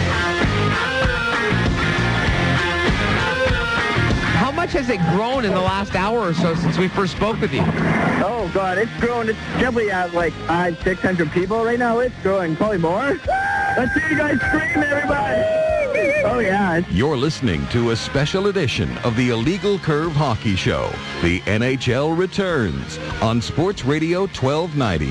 How much has it grown in the last hour or so since we first spoke with you? Oh, God, it's grown. It's probably at like 500-600 people right now. It's growing, probably more. Let's see you guys scream, everybody. Oh, yeah. You're listening to a special edition of the Illegal Curve Hockey Show. The NHL returns on Sports Radio 1290.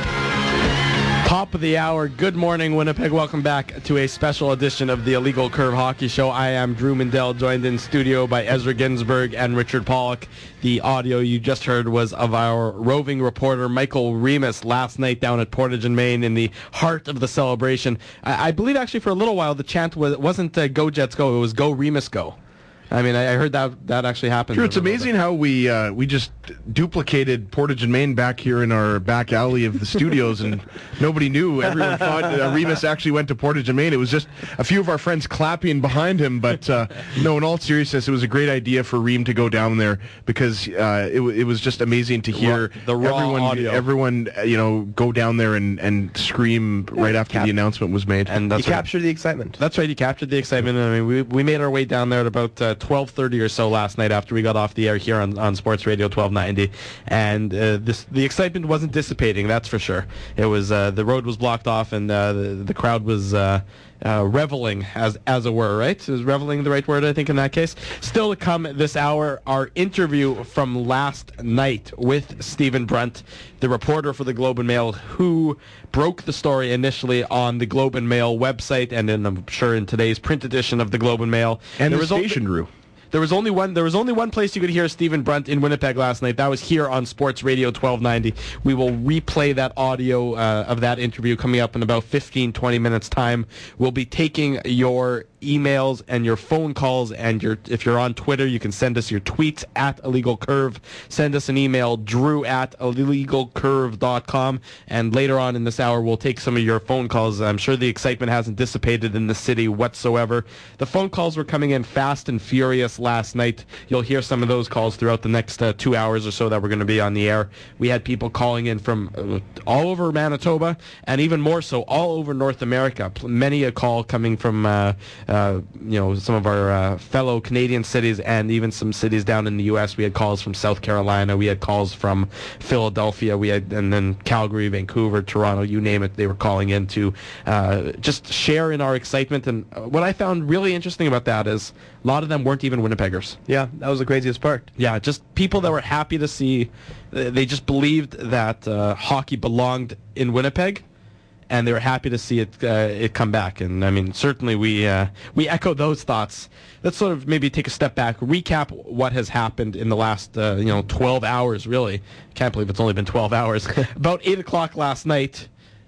Top of the hour. Good morning, Winnipeg. Welcome back to a special edition of the Illegal Curve Hockey Show. I am Drew Mindell, joined in studio by Ezra Ginsburg and Richard Pollock. The audio you just heard was of our roving reporter, Michael Remus, last night down at Portage and Main in the heart of the celebration. I believe actually for a little while the chant wasn't Go Jets Go, it was Go Remus Go. I mean, I heard that actually happened. Sure, it's amazing how we just duplicated Portage and Main back here in our back alley of the studios, and nobody knew. Everyone thought Remus actually went to Portage and Main. It was just a few of our friends clapping behind him, but no, in all seriousness, it was a great idea for Reem to go down there because it was just amazing to hear the raw audio. Everyone go down there and scream right after the announcement was made. And you captured the excitement. That's right, you captured the excitement. I mean, we made our way down there at about 12:30 or so last night after we got off the air here on Sports Radio 1290, and the excitement wasn't dissipating, that's for sure. It was the road was blocked off, and the crowd was reveling, as it were, right? Is reveling the right word, I think, in that case? Still to come this hour, our interview from last night with Stephen Brunt, the reporter for the Globe and Mail, who broke the story initially on the Globe and Mail website, and I'm sure in today's print edition of the Globe and Mail. And the station, Drew. There was only one place you could hear Stephen Brunt in Winnipeg last night. That was here on Sports Radio 1290. We will replay that audio of that interview coming up in about 15-20 minutes time. We'll be taking your emails and your phone calls, and if you're on Twitter, you can send us your tweets at Illegal Curve. Send us an email, drew@illegalcurve.com, and later on in this hour, we'll take some of your phone calls. I'm sure the excitement hasn't dissipated in the city whatsoever. The phone calls were coming in fast and furious last night. You'll hear some of those calls throughout the next 2 hours or so that we're going to be on the air. We had people calling in from all over Manitoba, and even more so all over North America. Many a call coming from some of our fellow Canadian cities, and even some cities down in the U.S. We had calls from South Carolina. We had calls from Philadelphia. And then Calgary, Vancouver, Toronto, you name it. They were calling in to just share in our excitement. And what I found really interesting about that is a lot of them weren't even Winnipeggers. Yeah, that was the craziest part. Yeah, just people that were happy to see. They just believed that hockey belonged in Winnipeg. and they were happy to see it come back. And I mean, certainly we echo those thoughts. Let's sort of maybe take a step back, recap what has happened in the last 12 hours. Really, can't believe it's only been 12 hours. About 8 o'clock last night,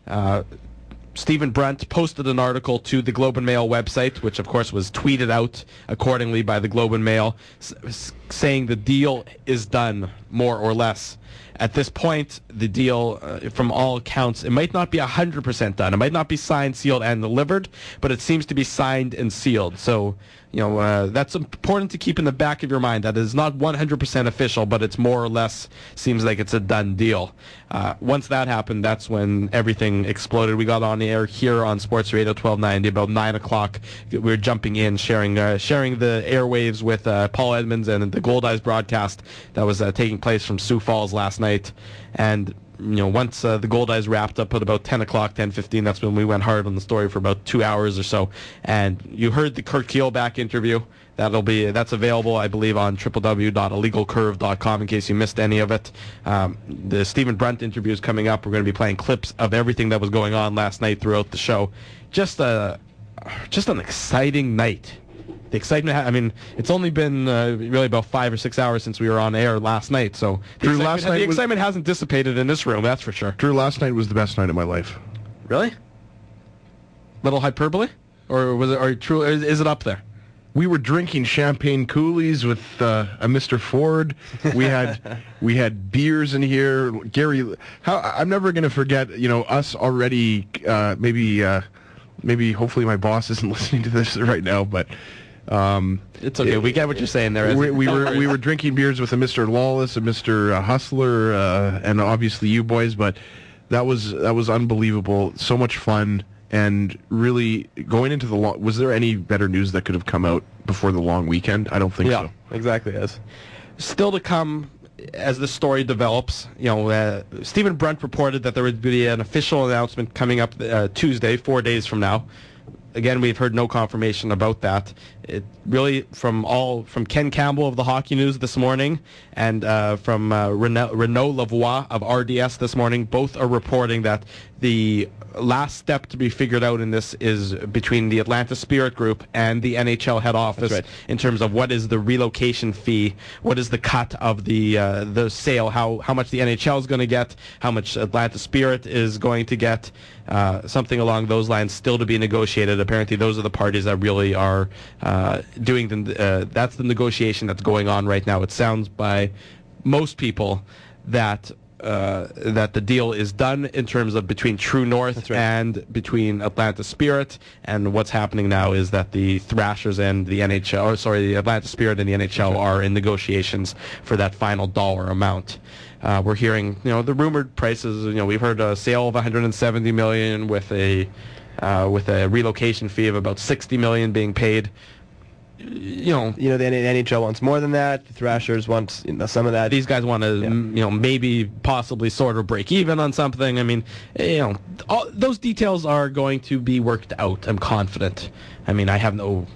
Stephen Brunt posted an article to the Globe and Mail website, which of course was tweeted out accordingly by the Globe and Mail, saying the deal is done, more or less. At this point, the deal, from all accounts, it might not be 100% done. It might not be signed, sealed, and delivered, but it seems to be signed and sealed. So, that's important to keep in the back of your mind. That is not 100% official, but it's more or less seems like it's a done deal. Once that happened, that's when everything exploded. We got on the air here on Sports Radio 1290 about 9 o'clock. We were jumping in, sharing the airwaves with Paul Edmonds and the Gold Eyes broadcast that was taking place from Sioux Falls last night. And once the Gold Eyes wrapped up at about 10 o'clock, 10:15, that's when we went hard on the story for about 2 hours or so. And you heard the Kurt Keelback interview. That's available, I believe, on www.illegalcurve.com in case you missed any of it. The Stephen Brunt interview is coming up. We're going to be playing clips of everything that was going on last night throughout the show. Just an exciting night. The excitement, it's only been really about 5 or 6 hours since we were on air last night, so the excitement hasn't dissipated in this room, that's for sure. Drew, last night was the best night of my life. Really? Little hyperbole? Or was it? Or true? Is it up there? We were drinking champagne coolies with a Mr. Ford. We had beers in here. Gary, I'm never going to forget. Us already. Maybe hopefully my boss isn't listening to this right now, but. It's okay. We get what you're saying there. We were drinking beers with a Mr. Lawless, a Mr. Hustler, and obviously you boys. But that was unbelievable. So much fun, and really going into the long. Was there any better news that could have come out before the long weekend? I don't think so. Yeah, exactly. Yes. Still to come as the story develops. Stephen Brunt reported that there would be an official announcement coming up Tuesday, 4 days from now. Again, we've heard no confirmation about that. It really, from Ken Campbell of the Hockey News this morning and from Renaud Lavoie of RDS this morning, both are reporting that the last step to be figured out in this is between the Atlanta Spirit Group and the NHL head office in terms of what is the relocation fee, what is the cut of the sale, how much the NHL is going to get, how much Atlanta Spirit is going to get, something along those lines still to be negotiated. Apparently those are the parties that really are doing that's the negotiation that's going on right now. It sounds by most people that the deal is done in terms of between True North and between Atlanta Spirit, and what's happening now is that the Thrashers and the the Atlanta Spirit and the NHL are in negotiations for that final dollar amount. We're hearing, the rumored prices. We've heard a sale of $170 million with a relocation fee of about $60 million being paid. The NHL wants more than that. The Thrashers want some of that. These guys want to, maybe possibly sort of break even on something. I mean, all those details are going to be worked out. I'm confident. I mean, I have no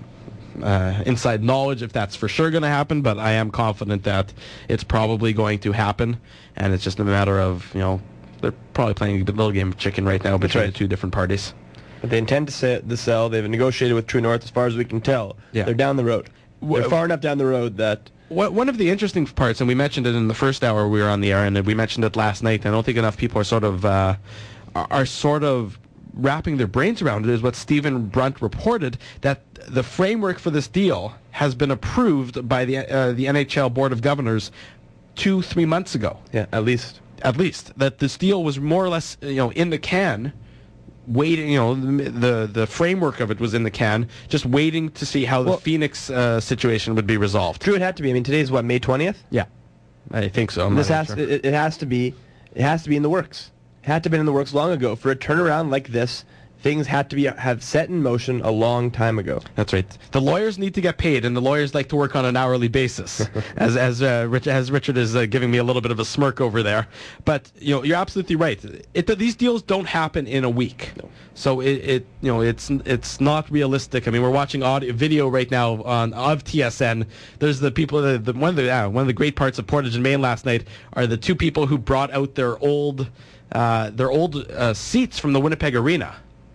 inside knowledge if that's for sure going to happen, but I am confident that it's probably going to happen, and it's just a matter of, they're probably playing a little game of chicken right now between the two different parties. But they intend to sell. They've negotiated with True North as far as we can tell. Yeah. They're down the road. They're far enough down the road that... One of the interesting parts, and we mentioned it in the first hour we were on the air, and we mentioned it last night, and I don't think enough people are sort of wrapping their brains around it, is what Stephen Brunt reported, that the framework for this deal has been approved by the NHL Board of Governors 2-3 months ago. Yeah, at least. That this deal was more or less, in the can, waiting, the framework of it was in the can, just waiting to see how the Phoenix situation would be resolved. True, it had to be. I mean, today's what, May 20th? Yeah, I think so. It has to be in the works. It had to have been in the works long ago for a turnaround like this things had to have set in motion a long time ago. That's right. The lawyers need to get paid, and the lawyers like to work on an hourly basis. as Richard is giving me a little bit of a smirk over there, but you're absolutely right. These deals don't happen in a week, no. So it's not realistic. I mean, we're watching video right now of TSN. There's the people. One of the great parts of Portage and Main last night are the two people who brought out their old seats from the Winnipeg Arena.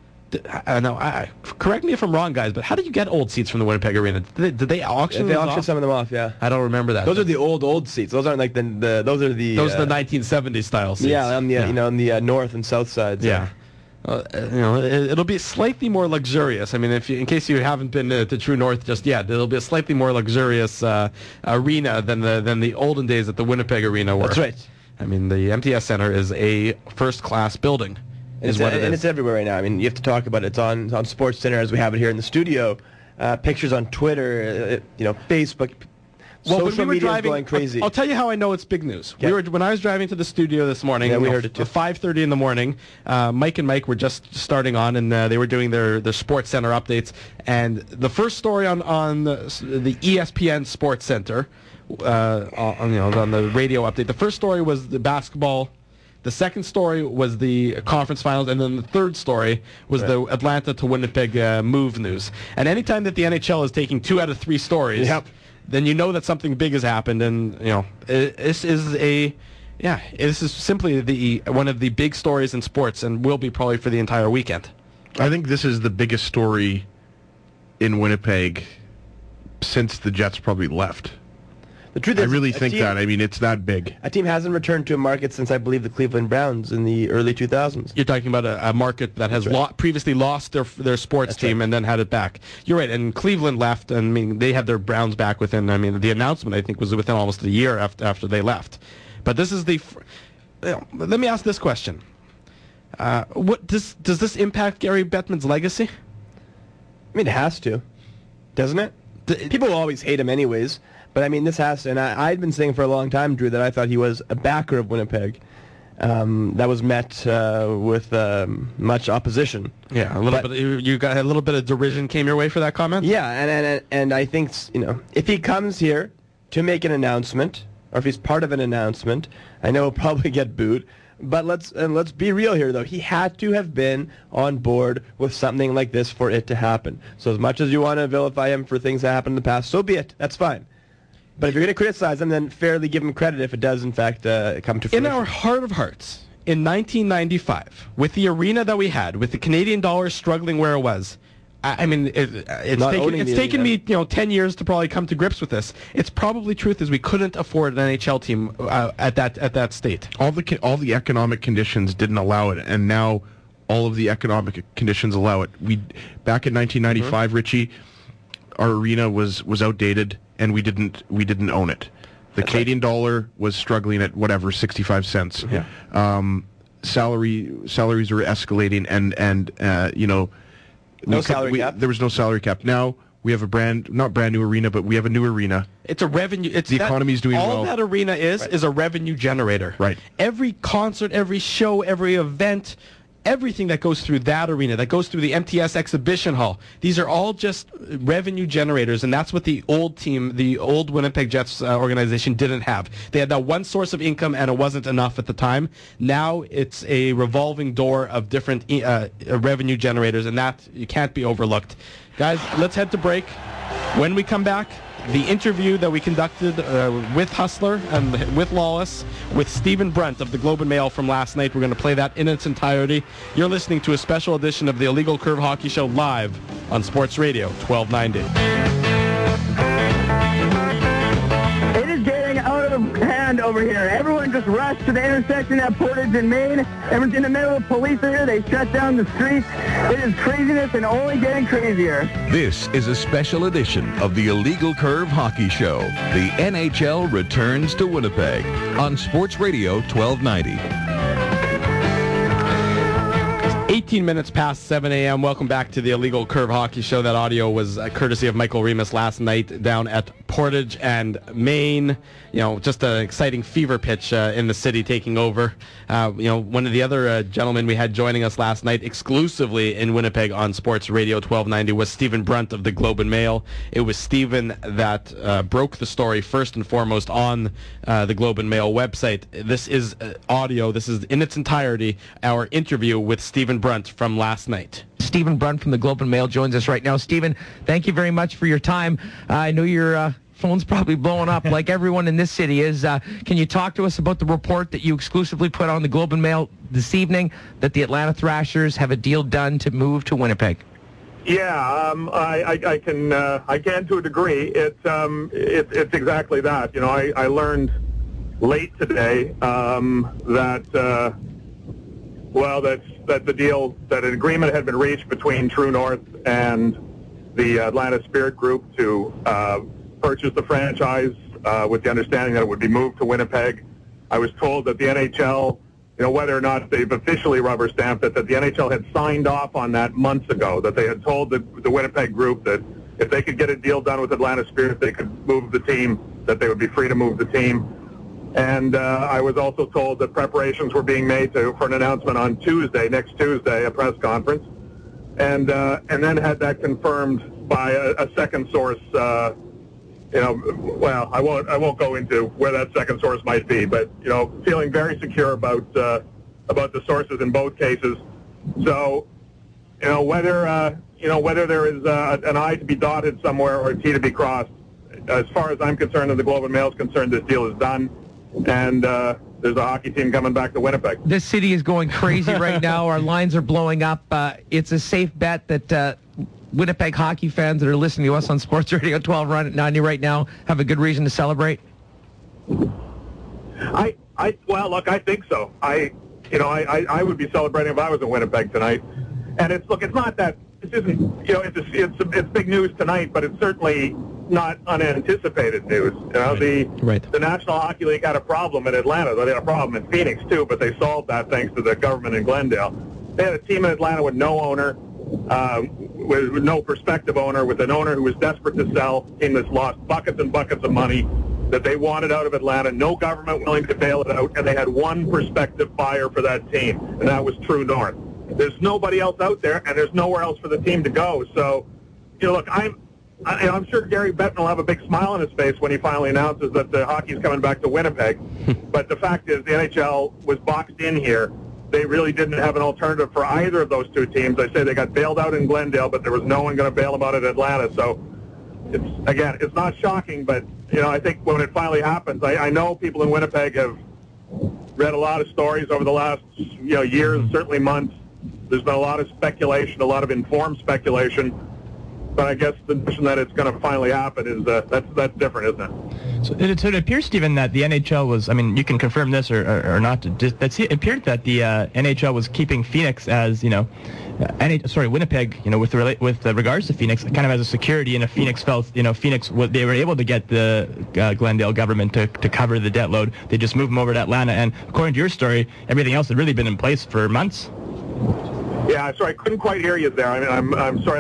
Correct me if I'm wrong, guys, but how did you get old seats from the Winnipeg Arena? Did they auction? They auctioned some of them off. Yeah, I don't remember that. Those are the old seats. Those aren't like those are the 1970s style seats. Yeah, on the on the north and south sides. Yeah. It'll be slightly more luxurious. I mean, in case you haven't been to True North just yet, it'll be a slightly more luxurious arena than the olden days at the Winnipeg Arena were. That's right. I mean, the MTS Center is a first-class building. It's everywhere right now. I mean, you have to talk about it. It's on Sports Center as we have it here in the studio. Pictures on Twitter, Facebook. Social media is going crazy. I'll tell you how I know it's big news. Yeah. When I was driving to the studio this morning, we heard it too. 5:30 in the morning. Mike and Mike were just starting on, and they were doing their Sports Center updates. And the first story on the ESPN Sports Center, on the radio update, the first story was the basketball. The second story was the conference finals, and then the third story was the Atlanta to Winnipeg move news. And anytime that the NHL is taking 2 out of 3 stories, then you know that something big has happened. And this is simply one of the big stories in sports, and will be probably for the entire weekend. I think this is the biggest story in Winnipeg since the Jets probably left. The truth is, I really think that. I mean, it's that big. A team hasn't returned to a market since, I believe, the Cleveland Browns in the early 2000s. You're talking about a market that has previously lost their sports team and then had it back. You're right, and Cleveland left, and I mean, they had their Browns back within, the announcement, I think, was within almost a year after they left. But this is let me ask this question. What does this impact Gary Bettman's legacy? I mean, it has to, doesn't it? People always hate him anyways. But, I mean, this has to, and I'd been saying for a long time, Drew, that I thought he was a backer of Winnipeg. That was met with much opposition. Yeah, a little bit. You got a little bit of derision came your way for that comment? Yeah, and I think, if he comes here to make an announcement, or if he's part of an announcement, I know he'll probably get booed. But let's be real here, though. He had to have been on board with something like this for it to happen. So as much as you want to vilify him for things that happened in the past, so be it. That's fine. But if you're going to criticize him, then fairly give him credit if it does, in fact, come to fruition. In our heart of hearts, in 1995, with the arena that we had, with the Canadian dollar struggling where it was, I mean, it's taken me 10 years to probably come to grips with this. It's probably truth is we couldn't afford an NHL team at that state. All the economic conditions didn't allow it, and now all of the economic conditions allow it. Back in 1995, Richie, our arena was outdated, and we didn't own it. The Canadian dollar was struggling at 65 cents. Yeah. Salaries were escalating, and no salary cap. There was no salary cap. Now we have not brand new arena, but we have a new arena. It's a revenue. The economy's doing well. All that arena is a revenue generator. Right. Every concert, every show, every event, everything that goes through that arena, that goes through the MTS Exhibition Hall, these are all just revenue generators, and that's what the old team, the old Winnipeg Jets organization didn't have. They had that one source of income, and it wasn't enough at the time. Now it's a revolving door of different revenue generators, and that you can't be overlooked. Guys, let's head to break. When we come back, the interview that we conducted with Hustler and with Lawless, with Stephen Brunt of the Globe and Mail from last night. We're going to play that in its entirety. You're listening to a special edition of the Illegal Curve Hockey Show live on Sports Radio 1290. It is getting out of hand over here. Everyone just rushed to the intersection at Portage and Main. Everyone's in the middle of police are here. They shut down the streets. It is craziness and only getting crazier. This is a special edition of the Illegal Curve Hockey Show. The NHL returns to Winnipeg on Sports Radio 1290. 18 minutes past 7 a.m. Welcome back to the Illegal Curve Hockey Show. That audio was courtesy of Michael Remus last night down at Portage and Maine. You know, just an exciting fever pitch in the city taking over. One of the other gentlemen we had joining us last night exclusively in Winnipeg on Sports Radio 1290 was Stephen Brunt of the Globe and Mail. It was Stephen that broke the story first and foremost on the Globe and Mail website. This is audio. This is in its entirety our interview with Stephen Brunt from last night. Stephen Brunt from the Globe and Mail joins us right now. Stephen, thank you very much for your time. I know your phone's probably blowing up like everyone in this city is. Can you talk to us about the report that you exclusively put on the Globe and Mail this evening that the Atlanta Thrashers have a deal done to move to Winnipeg? Yeah, I can to a degree. It's exactly that. You know, I learned late today that the deal, that an agreement had been reached between True North and the Atlanta Spirit Group to purchase the franchise with the understanding that it would be moved to Winnipeg. I was told that the NHL, you know, whether or not they've officially rubber stamped it, that the NHL had signed off on that months ago, that they had told the Winnipeg Group that if they could get a deal done with Atlanta Spirit, they could move the team, that they would be free to move the team. And I was also told that preparations were being made for an announcement on next Tuesday, a press conference, and then had that confirmed by a second source. Well, I won't go into where that second source might be, but feeling very secure about the sources in both cases. So, whether there is an I to be dotted somewhere or a T to be crossed, as far as I'm concerned and the Globe and Mail is concerned, this deal is done. And there's a hockey team coming back to Winnipeg. This city is going crazy right now. Our lines are blowing up. It's a safe bet that Winnipeg hockey fans that are listening to us on Sports Radio 1290 right now have a good reason to celebrate. Well, look, I think so. I would be celebrating if I was in Winnipeg tonight. And it's not that this isn't, it's big news tonight, but it's certainly not unanticipated news. The National Hockey League had a problem in Atlanta. They had a problem in Phoenix too, but they solved that thanks to the government in Glendale. They had a team in Atlanta with no owner, with no prospective owner, with an owner who was desperate to sell, a team that's lost buckets and buckets of money that they wanted out of Atlanta, no government willing to bail it out, and they had one prospective buyer for that team, and that was True North. There's nobody else out there, and there's nowhere else for the team to go. So, look, I'm sure Gary Bettman will have a big smile on his face when he finally announces that the hockey's coming back to Winnipeg. But the fact is, the NHL was boxed in here. They really didn't have an alternative for either of those two teams. I say they got bailed out in Glendale, but there was no one going to bail them out in Atlanta. So, it's not shocking, but, I think when it finally happens, I know people in Winnipeg have read a lot of stories over the last, years, certainly months. There's been a lot of speculation, a lot of informed speculation. But I guess the notion that it's going to finally happen is that's different, isn't it? So it appears, Stephen, that the NHL was, you can confirm this or not, it appered that the NHL was keeping Phoenix as, Winnipeg, with regards to Phoenix, kind of as a security, and if Phoenix felt, they were able to get the Glendale government to cover the debt load, they just moved them over to Atlanta, and according to your story, everything else had really been in place for months. Yeah, sorry, I couldn't quite hear you there. I'm sorry,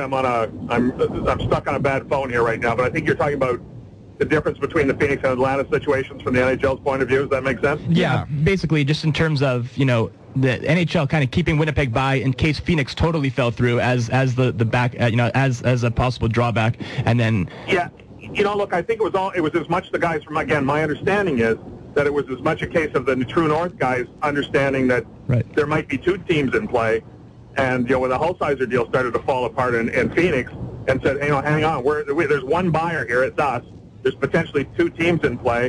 I'm stuck on a bad phone here right now, but I think you're talking about the difference between the Phoenix and Atlanta situations from the NHL's point of view. Does that make sense? Yeah, basically just in terms of, the NHL kind of keeping Winnipeg by in case Phoenix totally fell through as the back, as a possible drawback, and then... Yeah, look, I think it was as much the guys from, again, my understanding is that it was as much a case of the True North guys understanding that there might be two teams in play. And, when the Hulsizer deal started to fall apart in Phoenix and said, hey, hang on, there's one buyer here, it's us. There's potentially two teams in play.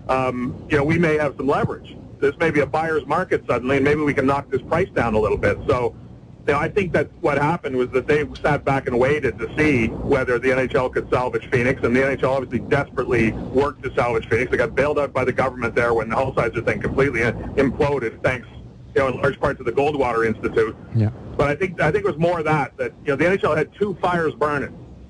We may have some leverage. This may be a buyer's market suddenly, and maybe we can knock this price down a little bit. So, I think that what happened was that they sat back and waited to see whether the NHL could salvage Phoenix, and the NHL obviously desperately worked to salvage Phoenix. They got bailed out by the government there when the Hulsizer thing completely imploded, thanks in large part to the Goldwater Institute. Yeah. But I think it was more that the NHL had two fires burning,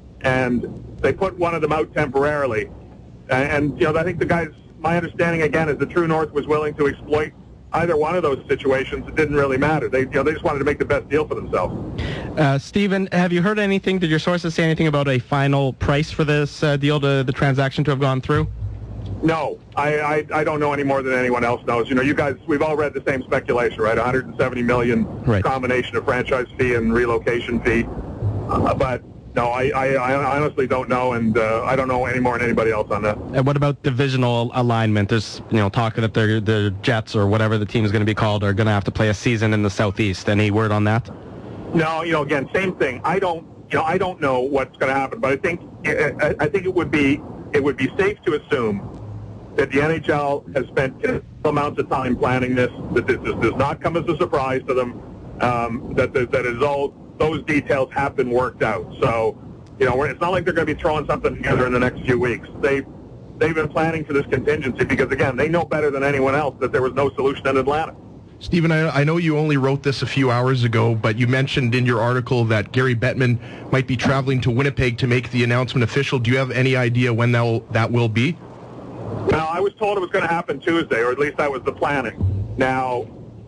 and they put one of them out temporarily. And I think the guys, my understanding again is the True North was willing to exploit either one of those situations, it didn't really matter. They just wanted to make the best deal for themselves. Stephen, have you heard anything? Did your sources say anything about a final price for this deal, the transaction to have gone through? No, I don't know any more than anyone else knows. You guys, we've all read the same speculation, right? $170 million combination of franchise fee and relocation fee. But no, I honestly don't know, and I don't know any more than anybody else on that. And what about divisional alignment? There's talk that the Jets or whatever the team is going to be called are going to have to play a season in the Southeast. Any word on that? No, again, same thing. I don't know what's going to happen, but I think it would be safe to assume that the NHL has spent amounts of time planning this. That this does not come as a surprise to them. That is all. Those details have been worked out. So, it's not like they're going to be throwing something together in the next few weeks. They've been planning for this contingency because, again, they know better than anyone else that there was no solution in Atlanta. Stephen, I know you only wrote this a few hours ago, but you mentioned in your article that Gary Bettman might be traveling to Winnipeg to make the announcement official. Do you have any idea when that will be? Well, I was told it was going to happen Tuesday, or at least that was the planning. Now,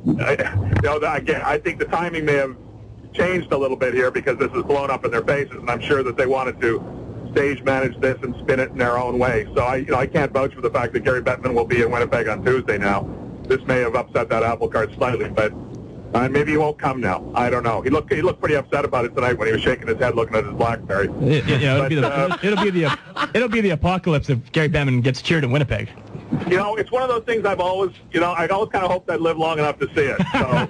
I think the timing may have changed a little bit here because this is blown up in their faces, and I'm sure that they wanted to stage manage this and spin it in their own way. So I can't vouch for the fact that Gary Bettman will be in Winnipeg on Tuesday now. This may have upset that apple cart slightly, but maybe he won't come now. I don't know. He looked pretty upset about it tonight when he was shaking his head looking at his BlackBerry. It'll be the apocalypse if Gary Bettman gets cheered in Winnipeg. It's one of those things I'd always kind of hoped I'd live long enough to see it.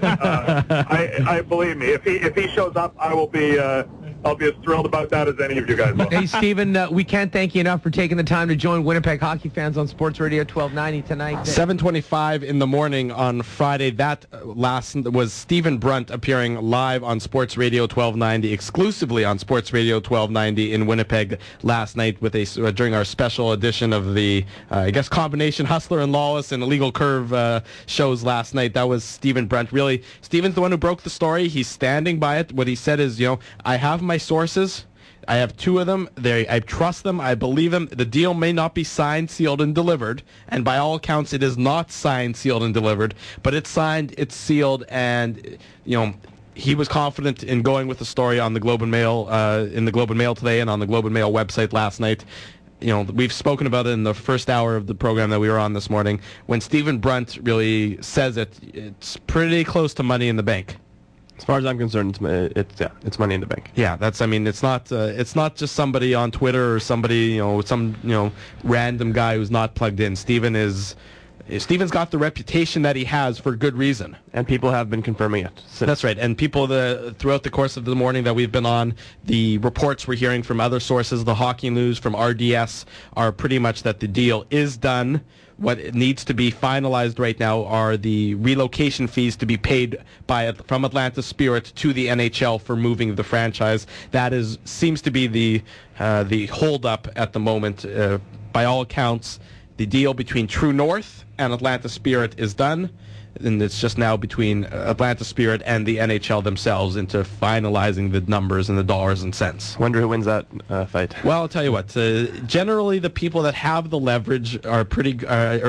So, I believe me, if he shows up, I'll be as thrilled about that as any of you guys will. Hey, Stephen, we can't thank you enough for taking the time to join Winnipeg hockey fans on Sports Radio 1290 tonight. 7:25 in the morning on Friday. That was Stephen Brunt appearing live on Sports Radio 1290, exclusively on Sports Radio 1290 in Winnipeg last night with during our special edition of the, combination Hustler and Lawless and Illegal Curve shows last night. That was Stephen Brunt. Really, Stephen's the one who broke the story. He's standing by it. What he said is, I have my sources. I have two of them. I trust them. I believe them. The deal may not be signed, sealed, and delivered. And by all accounts, it is not signed, sealed, and delivered. But it's signed, it's sealed, and, he was confident in going with the story on the Globe and Mail, in the Globe and Mail today and on the Globe and Mail website last night. We've spoken about it in the first hour of the program that we were on this morning. When Stephen Brunt really says it, it's pretty close to money in the bank. As far as I'm concerned, it's money in the bank. Yeah, it's not just somebody on Twitter or somebody, some random guy who's not plugged in. Stephen's got the reputation that he has for good reason. And people have been confirming it. That's right. And people throughout the course of the morning that we've been on, the reports we're hearing from other sources, the Hockey News, from RDS, are pretty much that the deal is done. What needs to be finalized right now are the relocation fees to be paid from Atlanta Spirit to the NHL for moving the franchise. That seems to be the holdup at the moment. By all accounts, the deal between True North and Atlanta Spirit is done, and it's just now between Atlanta Spirit and the NHL themselves into finalizing the numbers and the dollars and cents. Wonder who wins that fight. Well, I'll tell you what. Generally, the people that have the leverage are pretty,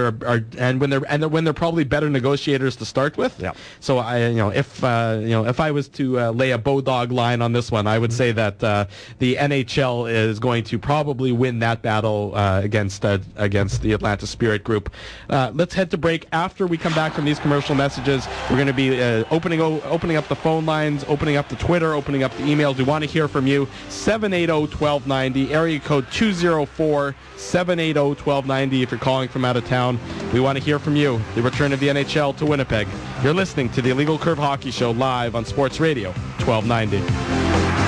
and when they're probably better negotiators to start with. Yeah. So if I was to lay a Bodog line on this one, I would say that the NHL is going to probably win that battle against the Atlanta Spirit group. Let's head to break. After we come back from these commercial messages, we're going to be opening up the phone lines, opening up the Twitter, opening up the emails. We want to hear from you. 780-1290, area code 204-780-1290 if you're calling from out of town. We want to hear from you. The return of the NHL to Winnipeg. You're listening to the Illegal Curve Hockey Show live on Sports Radio 1290.